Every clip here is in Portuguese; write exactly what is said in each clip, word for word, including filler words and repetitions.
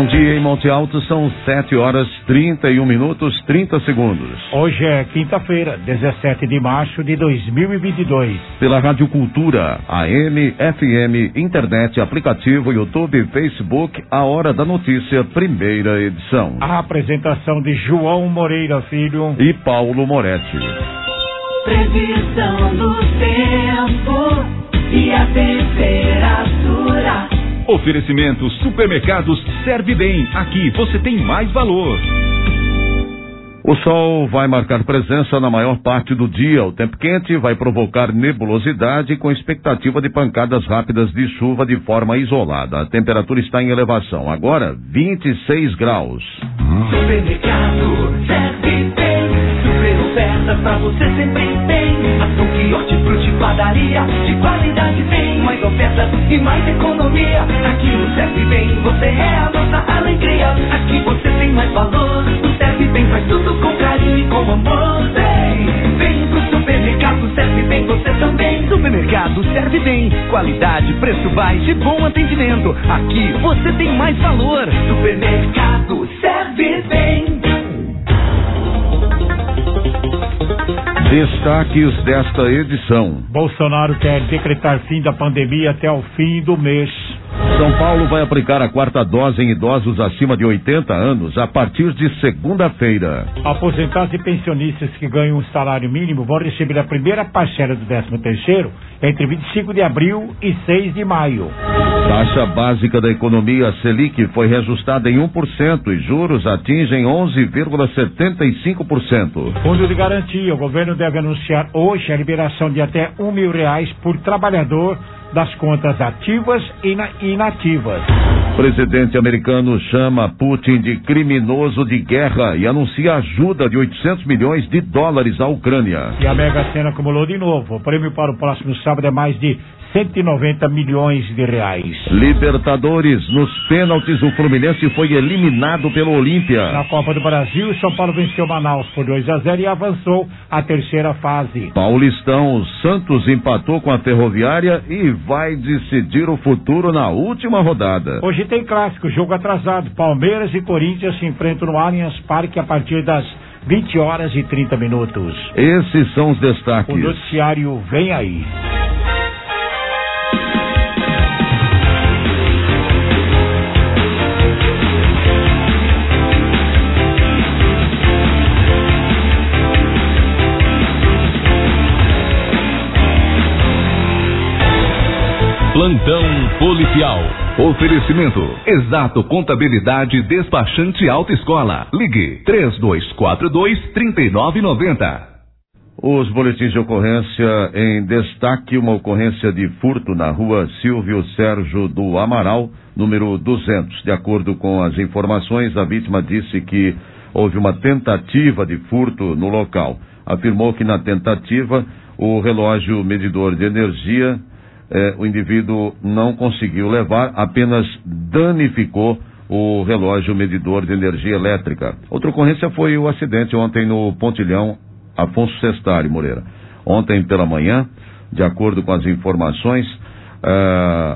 Bom dia em Monte Alto, são sete horas trinta e um minutos, trinta segundos. Hoje é quinta-feira, dezessete de março de dois mil e vinte e dois. Pela Rádio Cultura, A M, F M, internet, aplicativo, YouTube, Facebook, a Hora da Notícia, primeira edição. A apresentação de João Moreira Filho e Paulo Moretti. Previsão do tempo e a temperatura. Oferecimento Supermercados Serve Bem. Aqui você tem mais valor. O sol vai marcar presença na maior parte do dia. O tempo quente vai provocar nebulosidade com expectativa de pancadas rápidas de chuva de forma isolada. A temperatura está em elevação. Agora, vinte e seis graus. Supermercado Serve Bem. Super ofertas pra você sempre tem. Açougue, hortifruti, padaria, de qualidade tem. Mais ofertas e mais economia. Aqui no Serve Bem você é a nossa alegria. Aqui você tem mais valor. O Serve Bem faz tudo com carinho e com amor. Vem, vem pro supermercado Serve Bem você também. Supermercado Serve Bem. Qualidade, preço baixo e bom atendimento. Aqui você tem mais valor. Supermercado Serve Bem. Destaques desta edição. Bolsonaro quer decretar fim da pandemia até o fim do mês. São Paulo vai aplicar a quarta dose em idosos acima de oitenta anos a partir de segunda-feira. Aposentados e pensionistas que ganham um salário mínimo vão receber a primeira parcela do décimo terceiro entre vinte e cinco de abril e seis de maio. Taxa básica da economia, Selic, foi reajustada em um por cento e juros atingem onze vírgula setenta e cinco por cento. Fundo de garantia, o governo deve anunciar hoje a liberação de até um mil reais por trabalhador das contas ativas e inativas. Presidente americano chama Putin de criminoso de guerra e anuncia ajuda de oitocentos milhões de dólares à Ucrânia. E a Mega Sena acumulou de novo. O prêmio para o próximo sábado é mais de cento e noventa milhões de reais. Libertadores, nos pênaltis, o Fluminense foi eliminado pelo Olímpia. Na Copa do Brasil, o São Paulo venceu Manaus por dois a zero e avançou à terceira fase. Paulistão, o Santos empatou com a Ferroviária e vai decidir o futuro na última rodada. Hoje tem clássico, jogo atrasado. Palmeiras e Corinthians se enfrentam no Allianz Parque a partir das vinte horas e trinta minutos. Esses são os destaques. O noticiário vem aí. Plantão policial. Oferecimento Exato Contabilidade Despachante Autoescola. Ligue três dois quatro dois, três nove nove zero. Os boletins de ocorrência em destaque: uma ocorrência de furto na rua Silvio Sérgio do Amaral, número duzentos. De acordo com as informações, a vítima disse que houve uma tentativa de furto no local. Afirmou que na tentativa o relógio medidor de energia Eh, o indivíduo não conseguiu levar, apenas danificou o relógio medidor de energia elétrica. Outra ocorrência foi o acidente ontem no Pontilhão Afonso Sestari Moreira. Ontem pela manhã, de acordo com as informações, eh,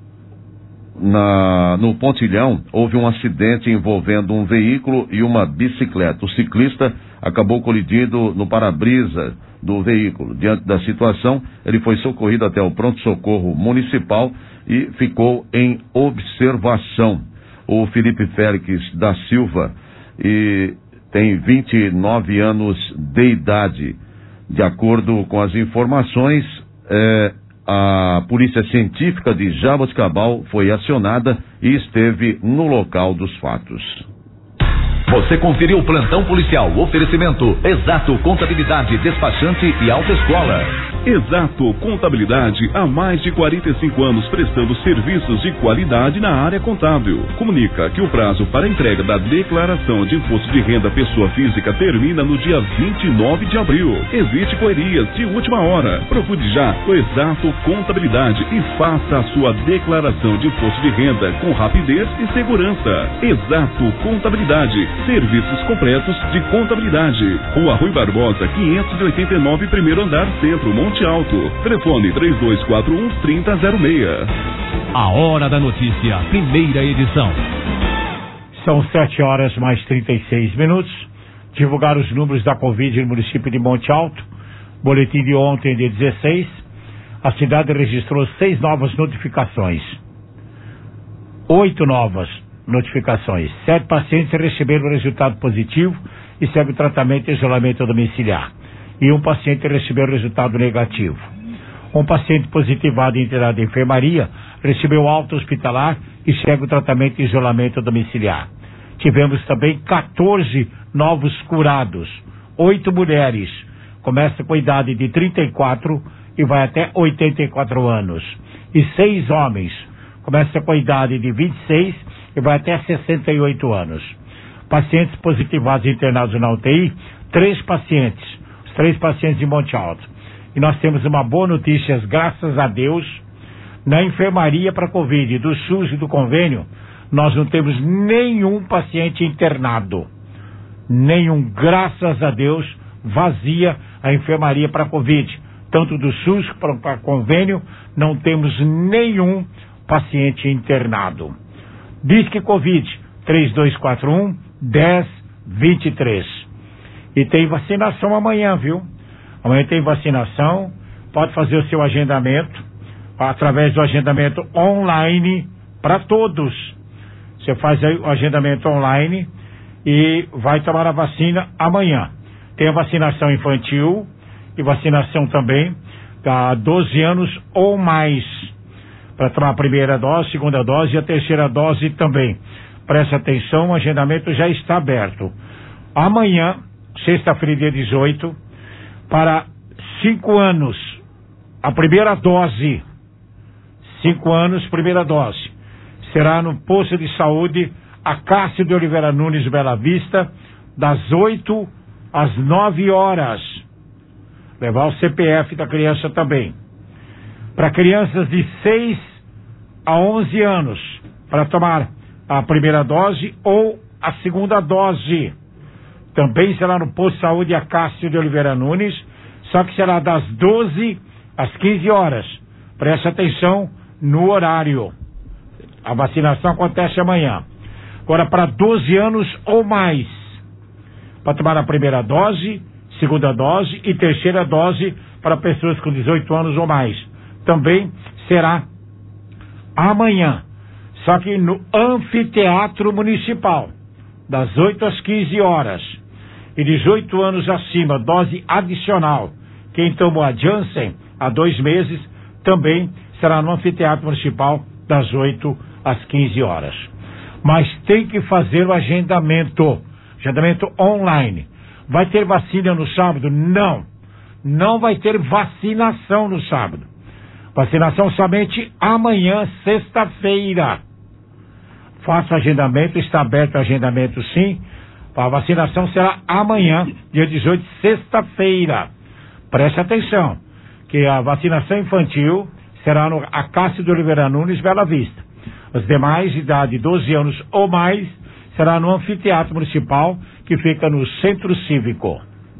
na, no Pontilhão houve um acidente envolvendo um veículo e uma bicicleta. O ciclista acabou colidindo no para-brisa do veículo. Diante da situação, ele foi socorrido até o pronto-socorro municipal e ficou em observação. O Felipe Félix da Silva e tem vinte e nove anos de idade. De acordo com as informações, eh, a Polícia Científica de Jaboticabal foi acionada e esteve no local dos fatos. Você conferiu o Plantão Policial. Oferecimento Exato Contabilidade Despachante e Autoescola. Exato Contabilidade, há mais de quarenta e cinco anos prestando serviços de qualidade na área contábil. Comunica que o prazo para entrega da declaração de imposto de renda pessoa física termina no dia vinte e nove de abril. Evite correrias de última hora. Procure já o Exato Contabilidade e faça a sua declaração de imposto de renda com rapidez e segurança. Exato Contabilidade, serviços completos de contabilidade. Rua Rui Barbosa, quinhentos e oitenta e nove, primeiro andar, Centro, Monte Alto. Telefone três dois quatro um, três zero zero seis. A Hora da Notícia, primeira edição. São sete horas mais trinta e seis minutos. Divulgar os números da Covid no município de Monte Alto. Boletim de ontem, dia dezesseis. A cidade registrou seis novas notificações. Oito novas notificações. Sete pacientes receberam resultado positivo e segue o tratamento e isolamento domiciliar. E um paciente recebeu resultado negativo. Um paciente positivado e internado em enfermaria recebeu alta hospitalar e segue o tratamento e isolamento domiciliar. Tivemos também quatorze novos curados. Oito mulheres. Começa com a idade de trinta e quatro e vai até oitenta e quatro anos. E seis homens. Começa com a idade de vinte e seis e vai até sessenta e oito anos. Pacientes positivados e internados na U T I, três pacientes. Os três pacientes de Monte Alto. E nós temos uma boa notícia, graças a Deus, na enfermaria para Covid, do SUS e do convênio, nós não temos nenhum paciente internado. Nenhum, graças a Deus, vazia a enfermaria para Covid. Tanto do SUS para convênio, não temos nenhum paciente internado. Diz que Covid, três dois quatro um, um zero dois três. E tem vacinação amanhã, viu? Amanhã tem vacinação, pode fazer o seu agendamento, através do agendamento online para todos. Você faz aí o agendamento online e vai tomar a vacina amanhã. Tem a vacinação infantil e vacinação também para doze anos ou mais, para tomar a primeira dose, segunda dose e a terceira dose também. Preste atenção, o agendamento já está aberto. Amanhã, sexta-feira, dia dezoito, para cinco anos, a primeira dose. Cinco anos, primeira dose. Será no posto de saúde Acácio de Oliveira Nunes, Bela Vista, das oito às nove horas. Levar o C P F da criança também. Para crianças de seis a onze anos, para tomar a primeira dose ou a segunda dose. Também será no posto de saúde Acácio de Oliveira Nunes, só que será das doze às quinze horas. Preste atenção no horário. A vacinação acontece amanhã. Agora, para doze anos ou mais, para tomar a primeira dose, segunda dose e terceira dose para pessoas com dezoito anos ou mais. Também será amanhã, só que no Anfiteatro Municipal, das oito às quinze horas. E dezoito anos acima, dose adicional. Quem tomou a Janssen há dois meses, também será no Anfiteatro Municipal, das oito às quinze horas. Mas tem que fazer o agendamento, agendamento online. Vai ter vacina no sábado? Não. Não vai ter vacinação no sábado. Vacinação somente amanhã, sexta-feira. Faça o agendamento, está aberto o agendamento sim. A vacinação será amanhã, dia dezoito, sexta-feira. Preste atenção, que a vacinação infantil será no Acácio de Oliveira Nunes, Bela Vista. Os demais, de idade doze anos ou mais, será no Anfiteatro Municipal, que fica no Centro Cívico.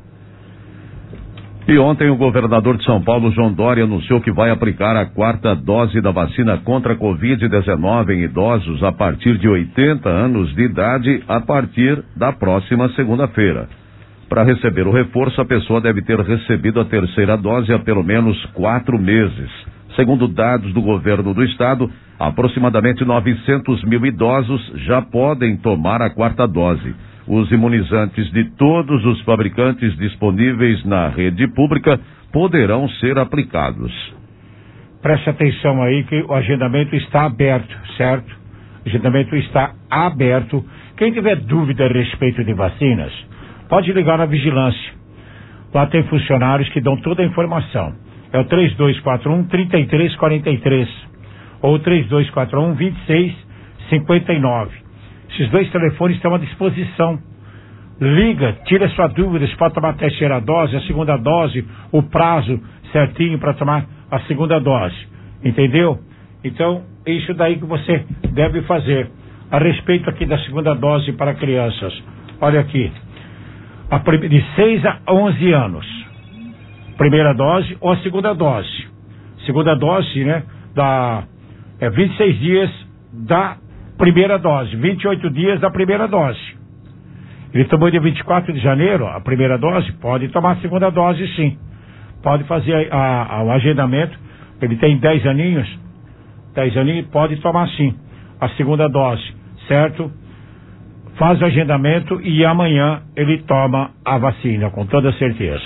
E ontem o governador de São Paulo, João Dória, anunciou que vai aplicar a quarta dose da vacina contra a covid dezenove em idosos a partir de oitenta anos de idade a partir da próxima segunda-feira. Para receber o reforço, a pessoa deve ter recebido a terceira dose há pelo menos quatro meses. Segundo dados do governo do estado, aproximadamente novecentos mil idosos já podem tomar a quarta dose. Os imunizantes de todos os fabricantes disponíveis na rede pública poderão ser aplicados. Preste atenção aí que o agendamento está aberto, certo? O agendamento está aberto. Quem tiver dúvida a respeito de vacinas, pode ligar na vigilância. Lá tem funcionários que dão toda a informação. É o três dois quatro um, três três quatro três ou três dois quatro um, dois seis cinco nove. Esses dois telefones estão à disposição. Liga, tira sua dúvida, se pode tomar a terceira dose, a segunda dose, o prazo certinho para tomar a segunda dose. Entendeu? Então, é isso daí que você deve fazer. A respeito aqui da segunda dose para crianças. Olha aqui. A prim- de seis a onze anos. Primeira dose ou a segunda dose. Segunda dose, né? Da, é vinte e seis dias da primeira dose, vinte e oito dias da primeira dose. Ele tomou dia vinte e quatro de janeiro a primeira dose, pode tomar a segunda dose sim. Pode fazer a, a, o agendamento, ele tem dez aninhos, dez aninhos, pode tomar sim a segunda dose, certo? Faz o agendamento e amanhã ele toma a vacina, com toda certeza.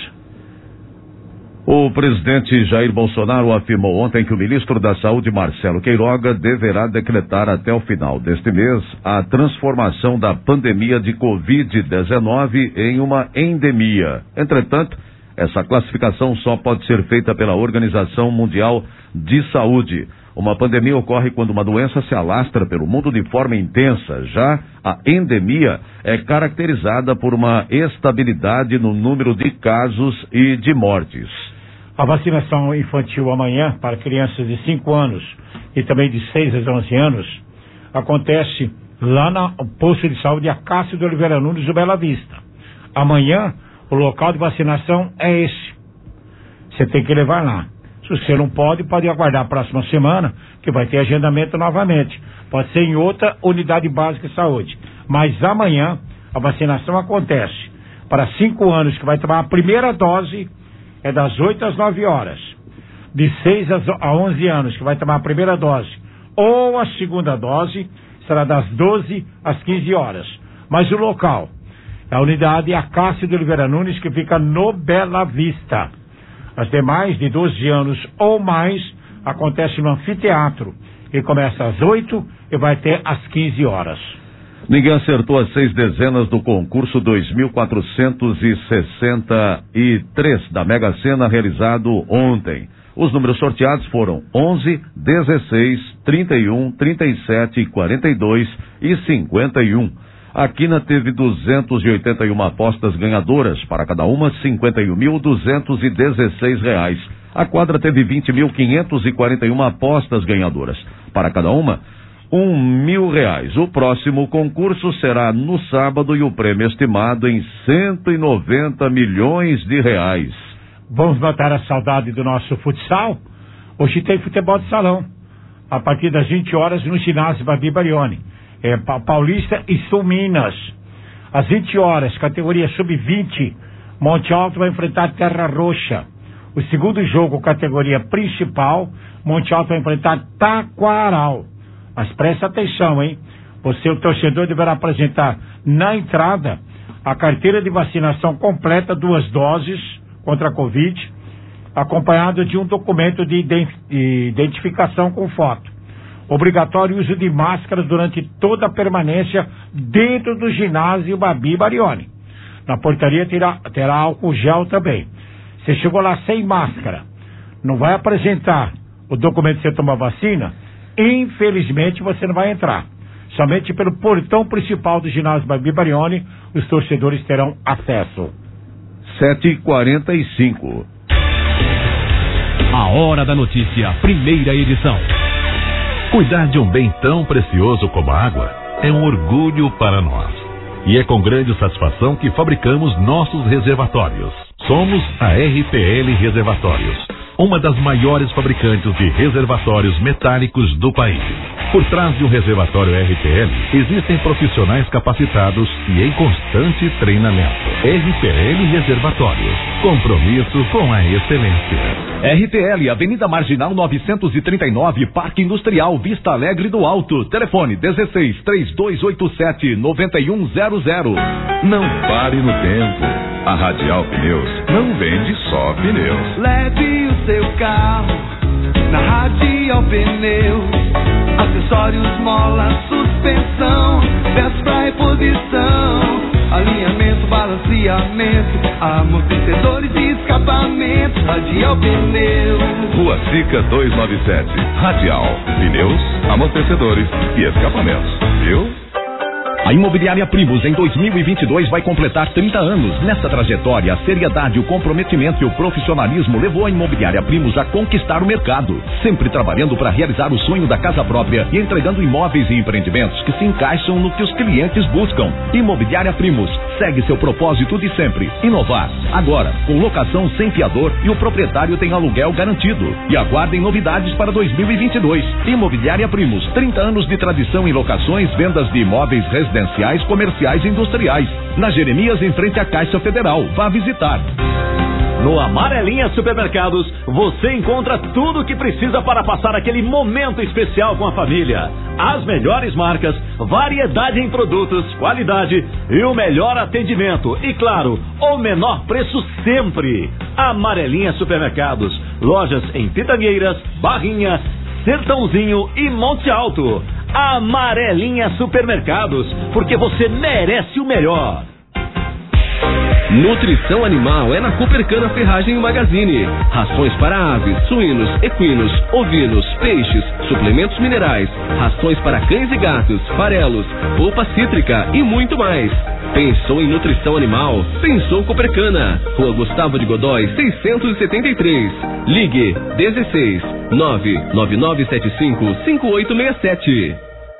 O presidente Jair Bolsonaro afirmou ontem que o ministro da Saúde, Marcelo Queiroga, deverá decretar até o final deste mês a transformação da pandemia de covid dezenove em uma endemia. Entretanto, essa classificação só pode ser feita pela Organização Mundial de Saúde. Uma pandemia ocorre quando uma doença se alastra pelo mundo de forma intensa. Já a endemia é caracterizada por uma estabilidade no número de casos e de mortes. A vacinação infantil amanhã para crianças de cinco anos e também de seis a onze anos acontece lá no posto de saúde Acácio de Oliveira Nunes do Bela Vista. Amanhã o local de vacinação é esse. Você tem que levar lá. Se você não pode, pode aguardar a próxima semana, que vai ter agendamento novamente. Pode ser em outra unidade básica de saúde. Mas amanhã a vacinação acontece para cinco anos, que vai tomar a primeira dose, é das oito às nove horas. De seis a onze anos, que vai tomar a primeira dose, ou a segunda dose, será das doze às quinze horas. Mas o local, a unidade Acácio de Oliveira Nunes, que fica no Bela Vista. As demais, de doze anos ou mais, acontece no anfiteatro. Ele começa às oito e vai até às quinze horas. Ninguém acertou as seis dezenas do concurso dois mil quatrocentos e sessenta e três da Mega Sena realizado ontem. Os números sorteados foram onze, dezesseis, trinta e um, trinta e sete, quarenta e dois e cinquenta e um. A quina teve duzentas e oitenta e uma apostas ganhadoras, para cada uma cinquenta e um mil duzentos e dezesseis reais. A quadra teve vinte mil quinhentas e quarenta e uma apostas ganhadoras, para cada uma um mil reais. O próximo concurso será no sábado e o prêmio estimado em cento e noventa milhões de reais. Vamos matar a saudade do nosso futsal? Hoje tem futebol de salão, a partir das vinte horas no ginásio Babi Barioni. É Paulista e Sul Minas. Às vinte horas, categoria sub vinte, Monte Alto vai enfrentar Terra Roxa. O segundo jogo, categoria principal, Monte Alto vai enfrentar Taquaral. Mas presta atenção, hein? Você, o torcedor, deverá apresentar na entrada a carteira de vacinação completa, duas doses contra a Covid, acompanhado de um documento de identificação com foto. Obrigatório uso de máscaras durante toda a permanência dentro do ginásio Babi Barioni. Na portaria terá, terá álcool gel também. Você chegou lá sem máscara, não vai apresentar o documento que você tomou a vacina, infelizmente você não vai entrar. Somente pelo portão principal do ginásio Babi Barioni os torcedores terão acesso. sete e quarenta e cinco. A Hora da Notícia, primeira edição. Cuidar de um bem tão precioso como a água é um orgulho para nós. E é com grande satisfação que fabricamos nossos reservatórios. Somos a R P L Reservatórios, uma das maiores fabricantes de reservatórios metálicos do país. Por trás de um reservatório R P L, existem profissionais capacitados e em constante treinamento. R P L Reservatórios, compromisso com a excelência. R T L, Avenida Marginal novecentos e trinta e nove, Parque Industrial, Vista Alegre do Alto. Telefone dezesseis, três dois oito sete, nove um zero zero. Não pare no tempo. A Radial Pneus não vende só pneus. Leve o seu carro na Radial Pneus. Acessórios, mola, suspensão, peças pra reposição, alinhamento, balanceamento, amortecedores e escapamento. Radial Pneus. Rua Sica duzentos e noventa e sete. Radial Pneus, amortecedores e escapamentos. Viu? A A Imobiliária Primos em dois mil e vinte e dois vai completar trinta anos. Nessa trajetória, a seriedade, o comprometimento e o profissionalismo levou a Imobiliária Primos a conquistar o mercado, sempre trabalhando para realizar o sonho da casa própria e entregando imóveis e empreendimentos que se encaixam no que os clientes buscam. Imobiliária Primos segue seu propósito de sempre, inovar. Agora, com locação sem fiador e o proprietário tem aluguel garantido. E aguardem novidades para dois mil e vinte e dois. Imobiliária Primos, trinta anos de tradição em locações, vendas de imóveis residenciais, comerciais e industriais. Na Jeremias, em frente à Caixa Federal. Vá visitar. No Amarelinha Supermercados, você encontra tudo o que precisa para passar aquele momento especial com a família. As melhores marcas, variedade em produtos, qualidade e o melhor atendimento. E claro, o menor preço sempre. Amarelinha Supermercados, lojas em Pitangueiras, Barrinha, Sertãozinho e Monte Alto. Amarelinha Supermercados, porque você merece o melhor. Nutrição animal é na Coopercana Ferragem e Magazine. Rações para aves, suínos, equinos, ovinos, peixes, suplementos minerais, rações para cães e gatos, farelos, polpa cítrica e muito mais. Pensou em nutrição animal? Pensou Coopercana. Rua Gustavo de Godói, seiscentos e setenta e três. Ligue dezesseis nove nove nove sete cinco cinco oito seis sete.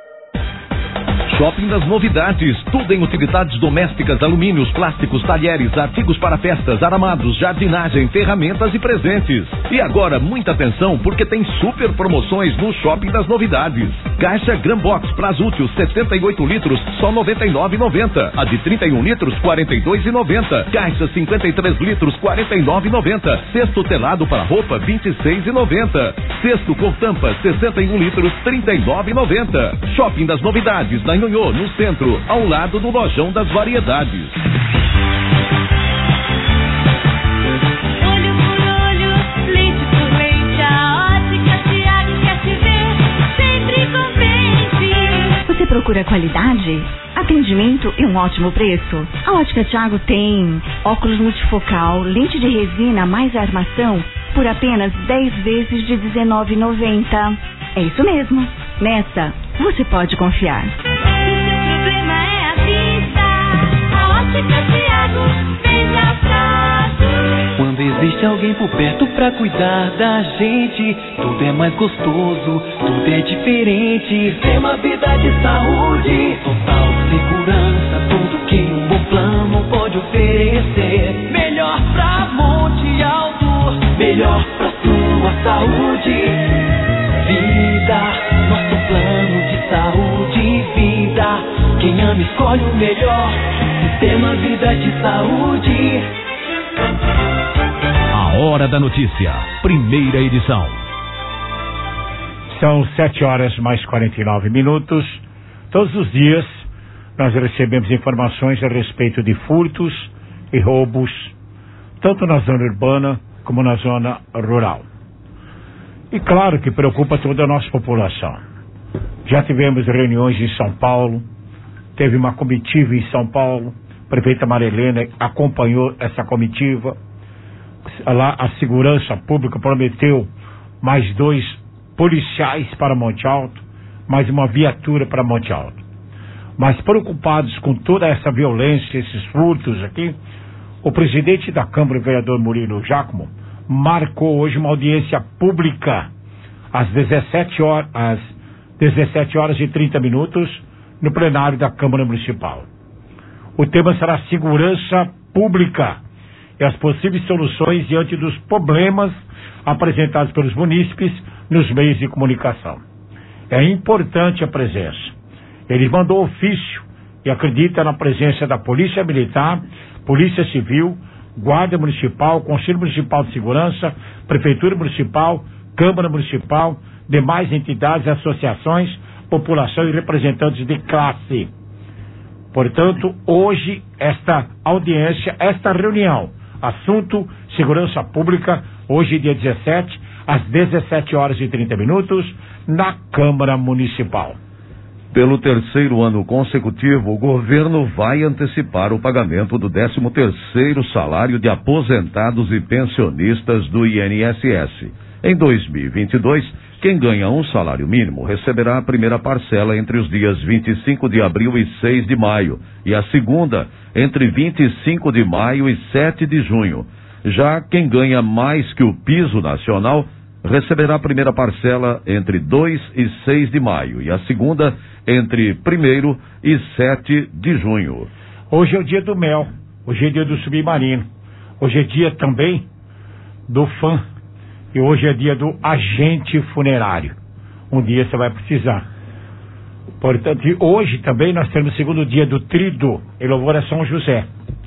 Shopping das Novidades, tudo em utilidades domésticas, alumínios, plásticos, talheres, artigos para festas, aramados, jardinagem, ferramentas e presentes. E agora, muita atenção, porque tem super promoções no Shopping das Novidades. Caixa Grambox prazo útil setenta e oito litros, só noventa e nove reais e noventa centavos. A de trinta e um litros, quarenta e dois reais e noventa centavos. Caixa cinquenta e três litros, quarenta e nove reais e noventa centavos. Cesto telado para roupa, vinte e seis reais e noventa centavos. Cesto com tampa, sessenta e um litros, trinta e nove reais e noventa centavos. Shopping das Novidades, na Nhonhô, no centro, ao lado do Lojão das Variedades. Olho por olho, leite por leite, a Ótica Thiago quer te ver sempre contente. Você procura qualidade, atendimento e um ótimo preço? A Ótica Thiago tem óculos multifocal, lente de resina mais armação por apenas dez vezes de dezenove reais e noventa centavos. É isso mesmo. Nessa, você pode confiar. Quando existe alguém por perto pra cuidar da gente, tudo é mais gostoso, tudo é diferente. Sistema Vida de Saúde, total segurança, tudo que um bom plano pode oferecer. Melhor pra Monte Alto, melhor pra sua saúde. Vida, nosso plano de saúde e vida. Quem ama escolhe o melhor. Sistema Vida de Saúde. A Hora da Notícia, primeira edição. São sete horas mais quarenta e nove minutos. Todos os dias nós recebemos informações a respeito de furtos e roubos, tanto na zona urbana como na zona rural. E claro que preocupa toda a nossa população. Já tivemos reuniões em São Paulo, teve uma comitiva em São Paulo, a prefeita Marilena acompanhou essa comitiva. Lá a segurança pública prometeu mais dois policiais para Monte Alto, mais uma viatura para Monte Alto. Mas preocupados com toda essa violência, esses furtos aqui, o presidente da Câmara, o vereador Murilo Giacomo, marcou hoje uma audiência pública às dezessete horas, às dezessete horas e trinta minutos no plenário da Câmara Municipal. O tema será segurança pública e as possíveis soluções diante dos problemas apresentados pelos munícipes nos meios de comunicação. É importante a presença. Ele mandou ofício e acredita na presença da Polícia Militar, Polícia Civil, Guarda Municipal, Conselho Municipal de Segurança, Prefeitura Municipal, Câmara Municipal, demais entidades, associações, população e representantes de classe. Portanto, hoje, esta audiência, esta reunião, assunto segurança pública, hoje dia dezessete, às dezessete horas e trinta minutos, na Câmara Municipal. Pelo terceiro ano consecutivo, o governo vai antecipar o pagamento do décimo terceiro salário de aposentados e pensionistas do I N S S. Em dois mil e vinte e dois, quem ganha um salário mínimo receberá a primeira parcela entre os dias vinte e cinco de abril e seis de maio, e a segunda entre vinte e cinco de maio e sete de junho. Já quem ganha mais que o piso nacional receberá a primeira parcela entre dois e seis de maio, e a segunda entre primeiro e sete de junho. Hoje é o dia do mel, hoje é dia do submarino, hoje é dia também do fã. E hoje é dia do agente funerário. Um dia você vai precisar. Portanto, hoje também nós temos o segundo dia do Trido, em louvor a São José.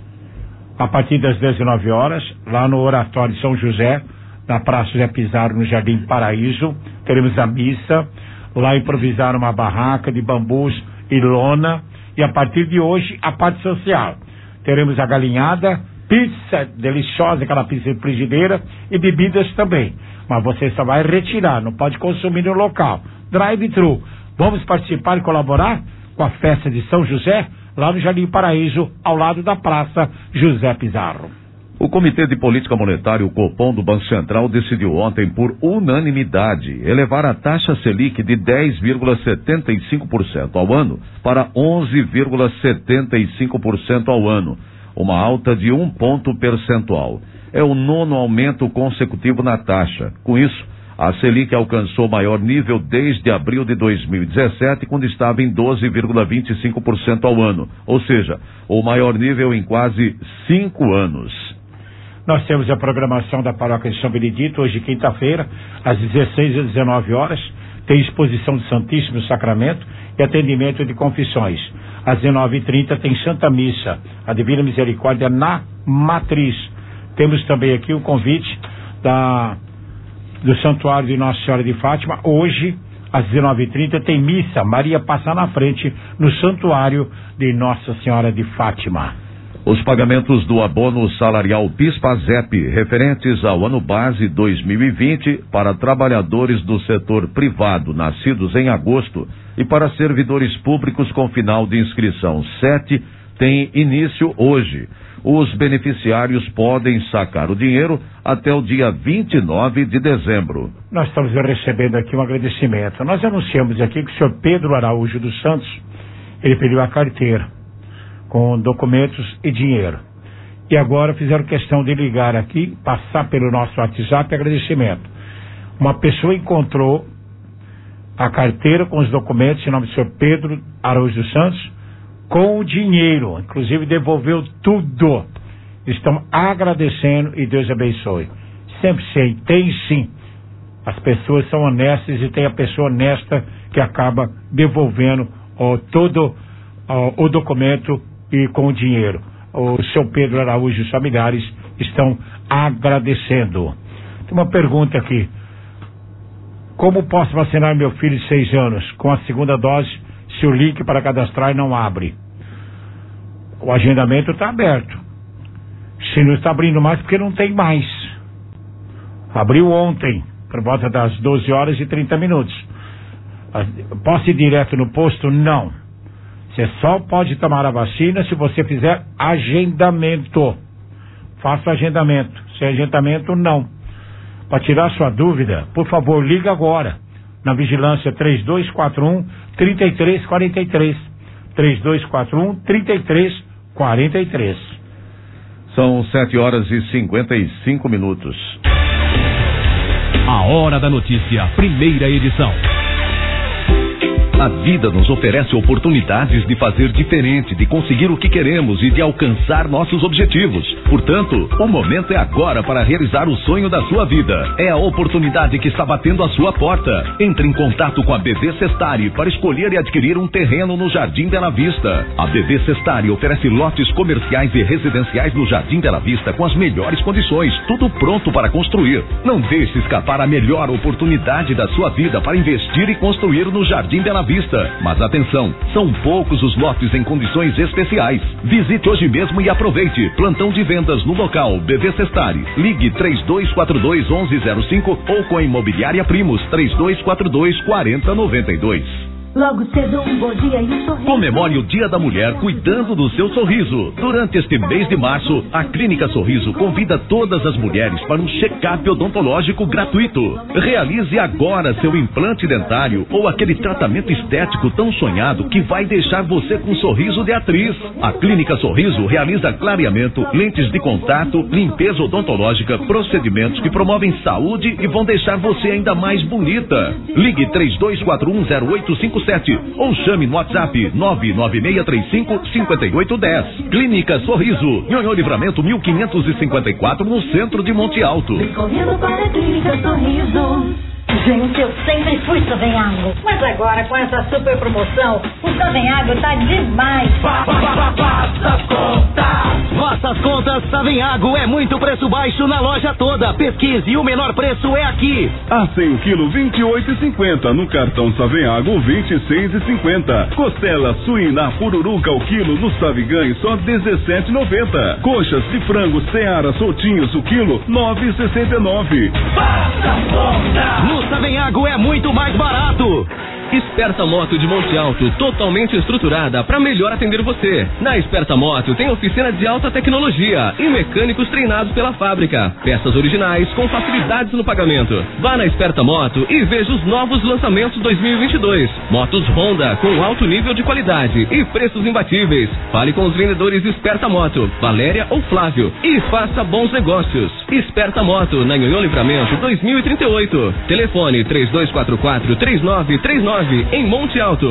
A partir das dezenove horas, lá no Oratório São José, na Praça José Pizarro, no Jardim Paraíso, teremos a missa. Lá improvisaram uma barraca de bambus e lona. E a partir de hoje, a parte social. Teremos a galinhada, pizza deliciosa, aquela pizza de frigideira, e bebidas também. Mas você só vai retirar, não pode consumir no local. Drive-thru. Vamos participar e colaborar com a festa de São José, lá no Jardim Paraíso, ao lado da Praça José Pizarro. O Comitê de Política Monetária, o Copom do Banco Central, decidiu ontem, por unanimidade, elevar a taxa Selic de dez vírgula setenta e cinco por cento ao ano para onze vírgula setenta e cinco por cento ao ano, uma alta de um ponto percentual. É o nono aumento consecutivo na taxa. Com isso, a Selic alcançou o maior nível desde abril de dois mil e dezessete, quando estava em doze vírgula vinte e cinco por cento ao ano, ou seja, o maior nível em quase cinco anos. Nós temos a programação da Paróquia de São Benedito, hoje quinta-feira, às dezesseis às dezenove horas, tem exposição do Santíssimo Sacramento e atendimento de confissões. Às dezenove e trinta tem Santa Missa, a Divina Misericórdia na Matriz. Temos também aqui o convite da, do Santuário de Nossa Senhora de Fátima. Hoje, às dezenove e trinta, tem missa, Maria passa na frente, no Santuário de Nossa Senhora de Fátima. Os pagamentos do abono salarial PIS/PASEP referentes ao ano base dois mil e vinte para trabalhadores do setor privado nascidos em agosto e para servidores públicos com final de inscrição sete têm início hoje. Os beneficiários podem sacar o dinheiro até o dia vinte e nove de dezembro. Nós estamos recebendo aqui um agradecimento. Nós anunciamos aqui que o senhor Pedro Araújo dos Santos, ele pediu a carteira com documentos e dinheiro. E agora fizeram questão de ligar aqui, passar pelo nosso WhatsApp agradecimento. Uma pessoa encontrou a carteira com os documentos em nome do senhor Pedro Araújo dos Santos, com o dinheiro, inclusive devolveu tudo. Estamos agradecendo e Deus abençoe. Sempre sei, tem sim. As pessoas são honestas e tem a pessoa honesta que acaba devolvendo ó, todo ó, o documento e com o dinheiro. O seu Pedro Araújo e os familiares estão agradecendo. Tem uma pergunta aqui. Como posso vacinar meu filho de seis anos com a segunda dose se o link para cadastrar não abre? O agendamento está aberto. Se não está abrindo mais, porque não tem mais. Abriu ontem, por volta das doze horas e trinta minutos. Posso ir direto no posto? Não. Você só pode tomar a vacina se você fizer agendamento. Faça agendamento. Sem agendamento, não. Para tirar sua dúvida, por favor, liga agora. Na vigilância três dois quatro um, três três quatro três. três dois quatro um, três três quatro três. São sete horas e cinquenta e cinco minutos. A Hora da Notícia, primeira edição. A vida nos oferece oportunidades de fazer diferente, de conseguir o que queremos e de alcançar nossos objetivos. Portanto, o momento é agora para realizar o sonho da sua vida. É a oportunidade que está batendo à sua porta. Entre em contato com a B V Sestari para escolher e adquirir um terreno no Jardim Bela Vista. A B V Sestari oferece lotes comerciais e residenciais no Jardim Bela Vista com as melhores condições, tudo pronto para construir. Não deixe escapar a melhor oportunidade da sua vida para investir e construir no Jardim Bela Vista. Mas atenção, são poucos os lotes em condições especiais. Visite hoje mesmo e aproveite. Plantão de vendas no local B V Sestari. Ligue três dois quatro dois, onze zero cinco ou com a Imobiliária Primos três dois quatro dois, quatro zero nove dois. Logo cedo um bom dia e um sorriso. Comemore o Dia da Mulher cuidando do seu sorriso. Durante este mês de março, a Clínica Sorriso convida todas as mulheres para um check-up odontológico gratuito. Realize agora seu implante dentário ou aquele tratamento estético tão sonhado que vai deixar você com um sorriso de atriz. A Clínica Sorriso realiza clareamento, lentes de contato, limpeza odontológica, procedimentos que promovem saúde e vão deixar você ainda mais bonita. Ligue três dois quatro um zero oito cinco sete ou chame no WhatsApp nove nove seis três cinco cinco oito um zero. Clínica Sorriso, Nhonhô Livramento mil quinhentos e cinquenta e quatro, no centro de Monte Alto. Correndo para a Clínica Sorriso. Gente, eu sempre fui Savenhago, mas agora com essa super promoção, o Savenhago tá demais. Faça as contas! Faça as contas, Savenhago é muito preço baixo na loja toda. Pesquise e o menor preço é aqui. Assim o quilo vinte e oito e cinquenta, no cartão Savenhago vinte e seis e cinquenta. Costela suína pururuca o quilo no Saviganho só dezessete e noventa. Coxas de frango Seara soltinhos o quilo nove e sessenta e nove. Faça as contas! No Savenhago é muito mais barato. Esperta Moto de Monte Alto, totalmente estruturada para melhor atender você. Na Esperta Moto tem oficina de alta tecnologia e mecânicos treinados pela fábrica. Peças originais com facilidades no pagamento. Vá na Esperta Moto e veja os novos lançamentos dois mil e vinte e dois. Motos Honda com alto nível de qualidade e preços imbatíveis. Fale com os vendedores Esperta Moto, Valéria ou Flávio, e faça bons negócios. Esperta Moto, na Nhonhô Livramento dois mil e trinta e oito. Telefone três dois quatro quatro três nove três nove em Monte Alto.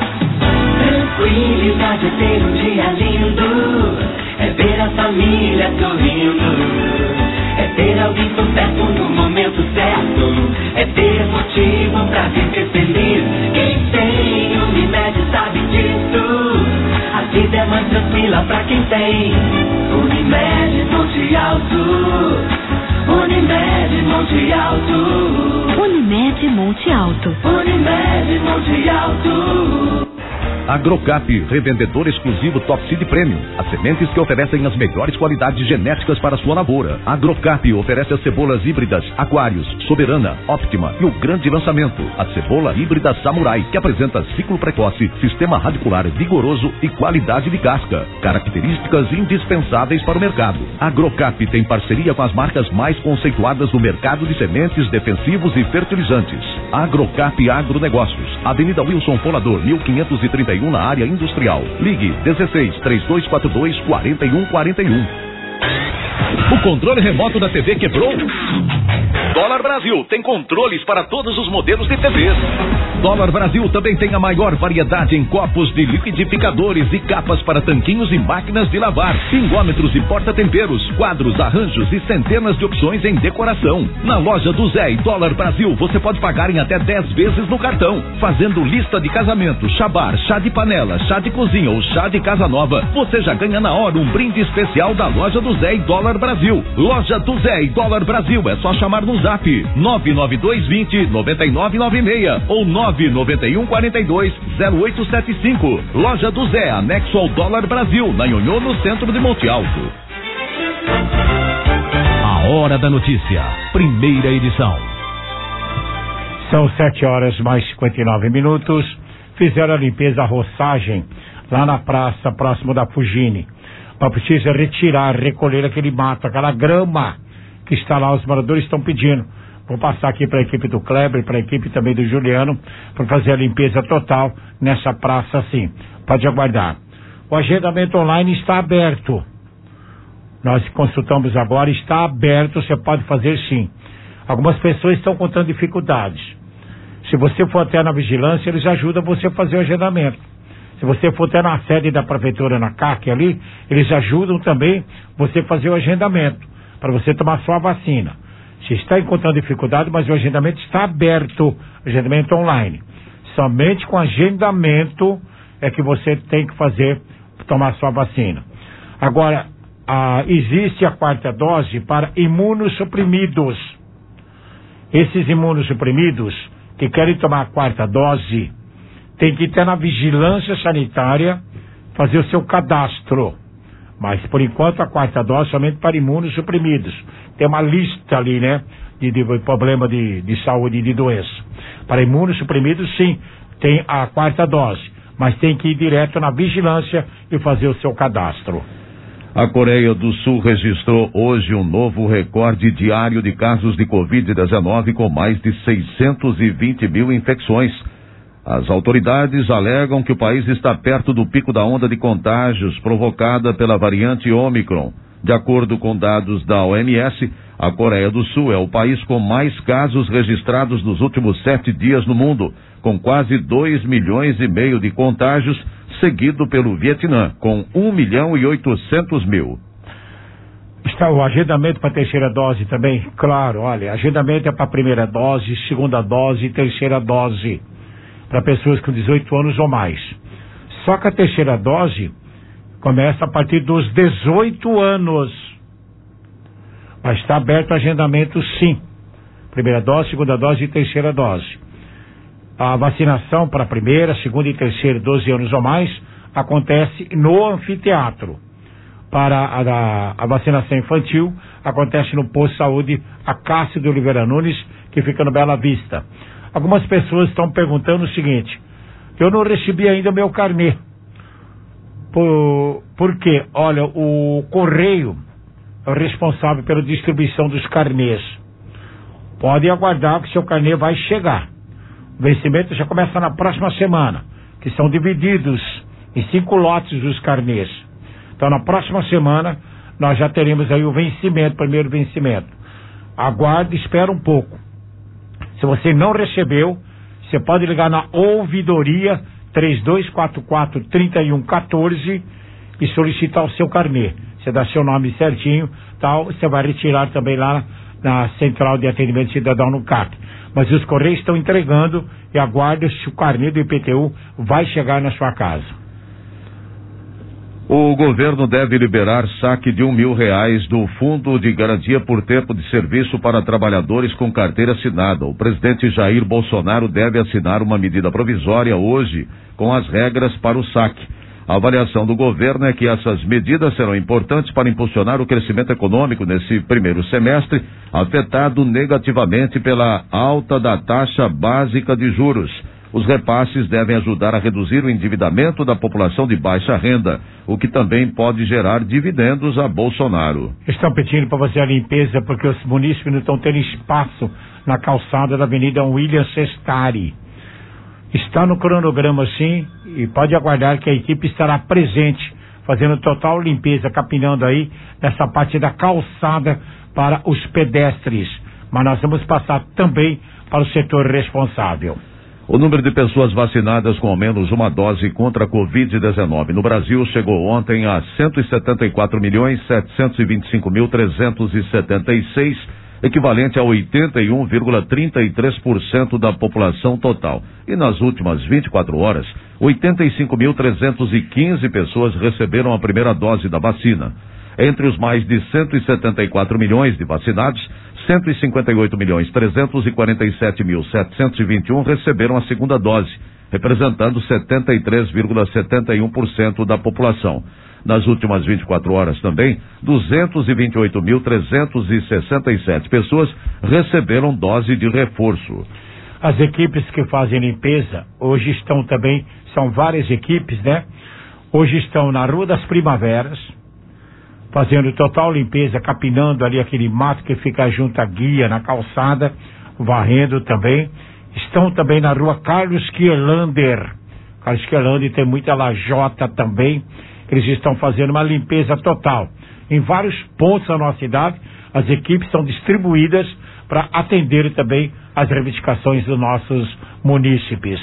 Tranquilidade é ter um dia lindo, é ver a família sorrindo, é ter alguém por perto no momento certo, é ter motivo pra viver feliz. Quem tem Unimed sabe disso, a vida é mais tranquila pra quem tem Unimed Monte Alto. Unimed Monte Alto. Unimed Monte Alto. Unimed Monte Alto. Agrocap, revendedor exclusivo Top Seed Premium. As sementes que oferecem as melhores qualidades genéticas para sua lavoura. Agrocap oferece as cebolas híbridas Aquários, Soberana, Optima e o grande lançamento, a cebola híbrida Samurai, que apresenta ciclo precoce, sistema radicular vigoroso e qualidade de casca. Características indispensáveis para o mercado. Agrocap tem parceria com as marcas mais conceituadas no mercado de sementes, defensivos e fertilizantes. Agrocap Agronegócios, Avenida Wilson Folador, mil quinhentos e trinta e um, na área industrial. Ligue dezesseis, três dois quatro dois, quatro um quatro um. O controle remoto da T V quebrou? Dólar Brasil tem controles para todos os modelos de T Vs. Dólar Brasil também tem a maior variedade em copos de liquidificadores e capas para tanquinhos e máquinas de lavar, pingômetros e porta-temperos, quadros, arranjos e centenas de opções em decoração. Na loja do Zé e Dólar Brasil você pode pagar em até dez vezes no cartão. Fazendo lista de casamento, chabar, chá de panela, chá de cozinha ou chá de casa nova, você já ganha na hora um brinde especial da loja do Zé e Dólar Brasil. Loja do Zé e Dólar Brasil, é só chamar no zap nove nove dois dois zero, nove nove nove seis ou nove nove um quatro dois, zero oito sete cinco. Loja do Zé, anexo ao Dólar Brasil, na Nhonhô, no centro de Monte Alto. A Hora da Notícia, primeira edição. São sete horas mais cinquenta e nove minutos. Fizeram a limpeza, a roçagem lá na praça, próximo da Fugine. Mas precisa retirar, recolher aquele mato, aquela grama que está lá, os moradores estão pedindo. Vou passar aqui para a equipe do Kleber, para a equipe também do Juliano, para fazer a limpeza total nessa praça, sim. Pode aguardar. O agendamento online está aberto. Nós consultamos agora, está aberto, você pode fazer sim. Algumas pessoas estão contando dificuldades. Se você for até na vigilância, eles ajudam você a fazer o agendamento. Se você for até na sede da prefeitura, na C A C ali, eles ajudam também você a fazer o agendamento, para você tomar sua vacina. Se está encontrando dificuldade, mas o agendamento está aberto, agendamento online. Somente com agendamento é que você tem que fazer, tomar sua vacina. Agora, a, existe a quarta dose para imunossuprimidos. Esses imunossuprimidos que querem tomar a quarta dose, tem que ter na vigilância sanitária, fazer o seu cadastro. Mas, por enquanto, a quarta dose somente para imunossuprimidos. Tem uma lista ali, né, de, de problema de, de saúde e de doença. Para imunossuprimidos, sim, tem a quarta dose, mas tem que ir direto na vigilância e fazer o seu cadastro. A Coreia do Sul registrou hoje um novo recorde diário de casos de covid dezenove com mais de seiscentos e vinte mil infecções. As autoridades alegam que o país está perto do pico da onda de contágios provocada pela variante Ômicron. De acordo com dados da O M S, a Coreia do Sul é o país com mais casos registrados nos últimos sete dias no mundo, com quase dois milhões e meio de contágios, seguido pelo Vietnã, com um milhão e oitocentos mil. Está o agendamento para a terceira dose também? Claro, olha, agendamento é para a primeira dose, segunda dose e terceira dose, para pessoas com dezoito anos ou mais. Só que a terceira dose começa a partir dos dezoito anos. Mas está aberto o agendamento sim. Primeira dose, segunda dose e terceira dose. A vacinação para a primeira, segunda e terceira, doze anos ou mais, acontece no anfiteatro. Para a, a, a vacinação infantil, acontece no posto de saúde Acácio de Oliveira Nunes, que fica no Bela Vista. Algumas pessoas estão perguntando o seguinte: eu não recebi ainda o meu carnê. Por, por quê? Olha, o Correio é o responsável pela distribuição dos carnês. Pode aguardar que seu carnê vai chegar. O vencimento já começa na próxima semana, que são divididos em cinco lotes os carnês. Então, na próxima semana, nós já teremos aí o vencimento, primeiro vencimento. Aguarde, espera um pouco. Se você não recebeu, você pode ligar na ouvidoria três dois quatro quatro, três um um quatro e solicitar o seu carnê. Você dá seu nome certinho, tal, você vai retirar também lá na Central de Atendimento Cidadão no C A C. Mas os Correios estão entregando e aguardem se o carnê do I P T U vai chegar na sua casa. O governo deve liberar saque de um mil reais do Fundo de Garantia por Tempo de Serviço para trabalhadores com carteira assinada. O presidente Jair Bolsonaro deve assinar uma medida provisória hoje com as regras para o saque. A avaliação do governo é que essas medidas serão importantes para impulsionar o crescimento econômico nesse primeiro semestre, afetado negativamente pela alta da taxa básica de juros. Os repasses devem ajudar a reduzir o endividamento da população de baixa renda, o que também pode gerar dividendos a Bolsonaro. Estão pedindo para fazer a limpeza porque os munícipes não estão tendo espaço na calçada da Avenida William Sestari. Está no cronograma sim, e pode aguardar que a equipe estará presente, fazendo total limpeza, capinando aí nessa parte da calçada para os pedestres. Mas nós vamos passar também para o setor responsável. O número de pessoas vacinadas com ao menos uma dose contra a covid dezenove no Brasil chegou ontem a cento e setenta e quatro milhões, setecentos e vinte e cinco mil, trezentos e setenta e seis, equivalente a oitenta e um vírgula trinta e três por cento da população total. E nas últimas vinte e quatro horas, oitenta e cinco mil, trezentos e quinze pessoas receberam a primeira dose da vacina. Entre os mais de cento e setenta e quatro milhões de vacinados, cento e cinquenta e oito milhões, trezentos e quarenta e sete mil, setecentos e vinte e um receberam a segunda dose, representando setenta e três vírgula setenta e um por cento da população. Nas últimas vinte e quatro horas também, duzentos e vinte e oito mil, trezentos e sessenta e sete pessoas receberam dose de reforço. As equipes que fazem limpeza, hoje estão também, são várias equipes, né? Hoje estão na Rua das Primaveras, fazendo total limpeza, capinando ali aquele mato que fica junto à guia, na calçada, varrendo também. Estão também na Rua Carlos Kierlander. Carlos Kierlander tem muita lajota também. Eles estão fazendo uma limpeza total. Em vários pontos da nossa cidade, as equipes são distribuídas para atender também as reivindicações dos nossos munícipes.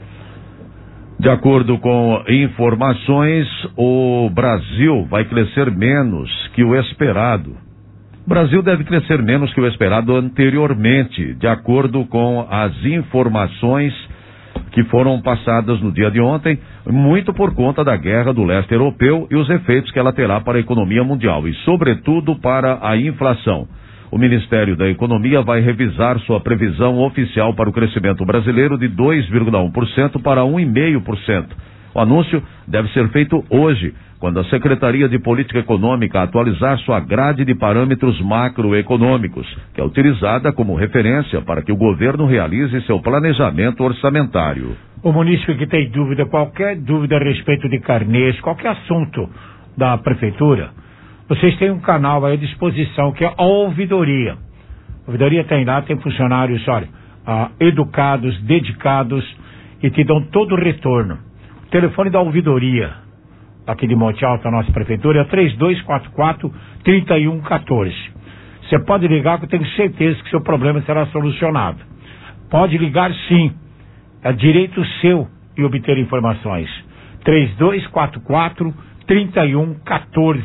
De acordo com informações, o Brasil vai crescer menos que o esperado. O Brasil deve crescer menos que o esperado anteriormente, de acordo com as informações que foram passadas no dia de ontem, muito por conta da guerra do leste europeu e os efeitos que ela terá para a economia mundial e, sobretudo, para a inflação. O Ministério da Economia vai revisar sua previsão oficial para o crescimento brasileiro de dois vírgula um por cento para um vírgula cinco por cento. O anúncio deve ser feito hoje, quando a Secretaria de Política Econômica atualizar sua grade de parâmetros macroeconômicos, que é utilizada como referência para que o governo realize seu planejamento orçamentário. O munícipe que tem dúvida, qualquer dúvida a respeito de carnês, qualquer assunto da prefeitura, vocês têm um canal à disposição que é a ouvidoria. A ouvidoria tem lá, tem funcionários, olha, ah, educados, dedicados e que dão todo o retorno. O telefone da ouvidoria aqui de Monte Alto, a nossa prefeitura, é três dois quatro quatro, três um um quatro. Você pode ligar que eu tenho certeza que seu problema será solucionado. Pode ligar sim. É direito seu em obter informações. três dois quatro quatro, três um um quatro.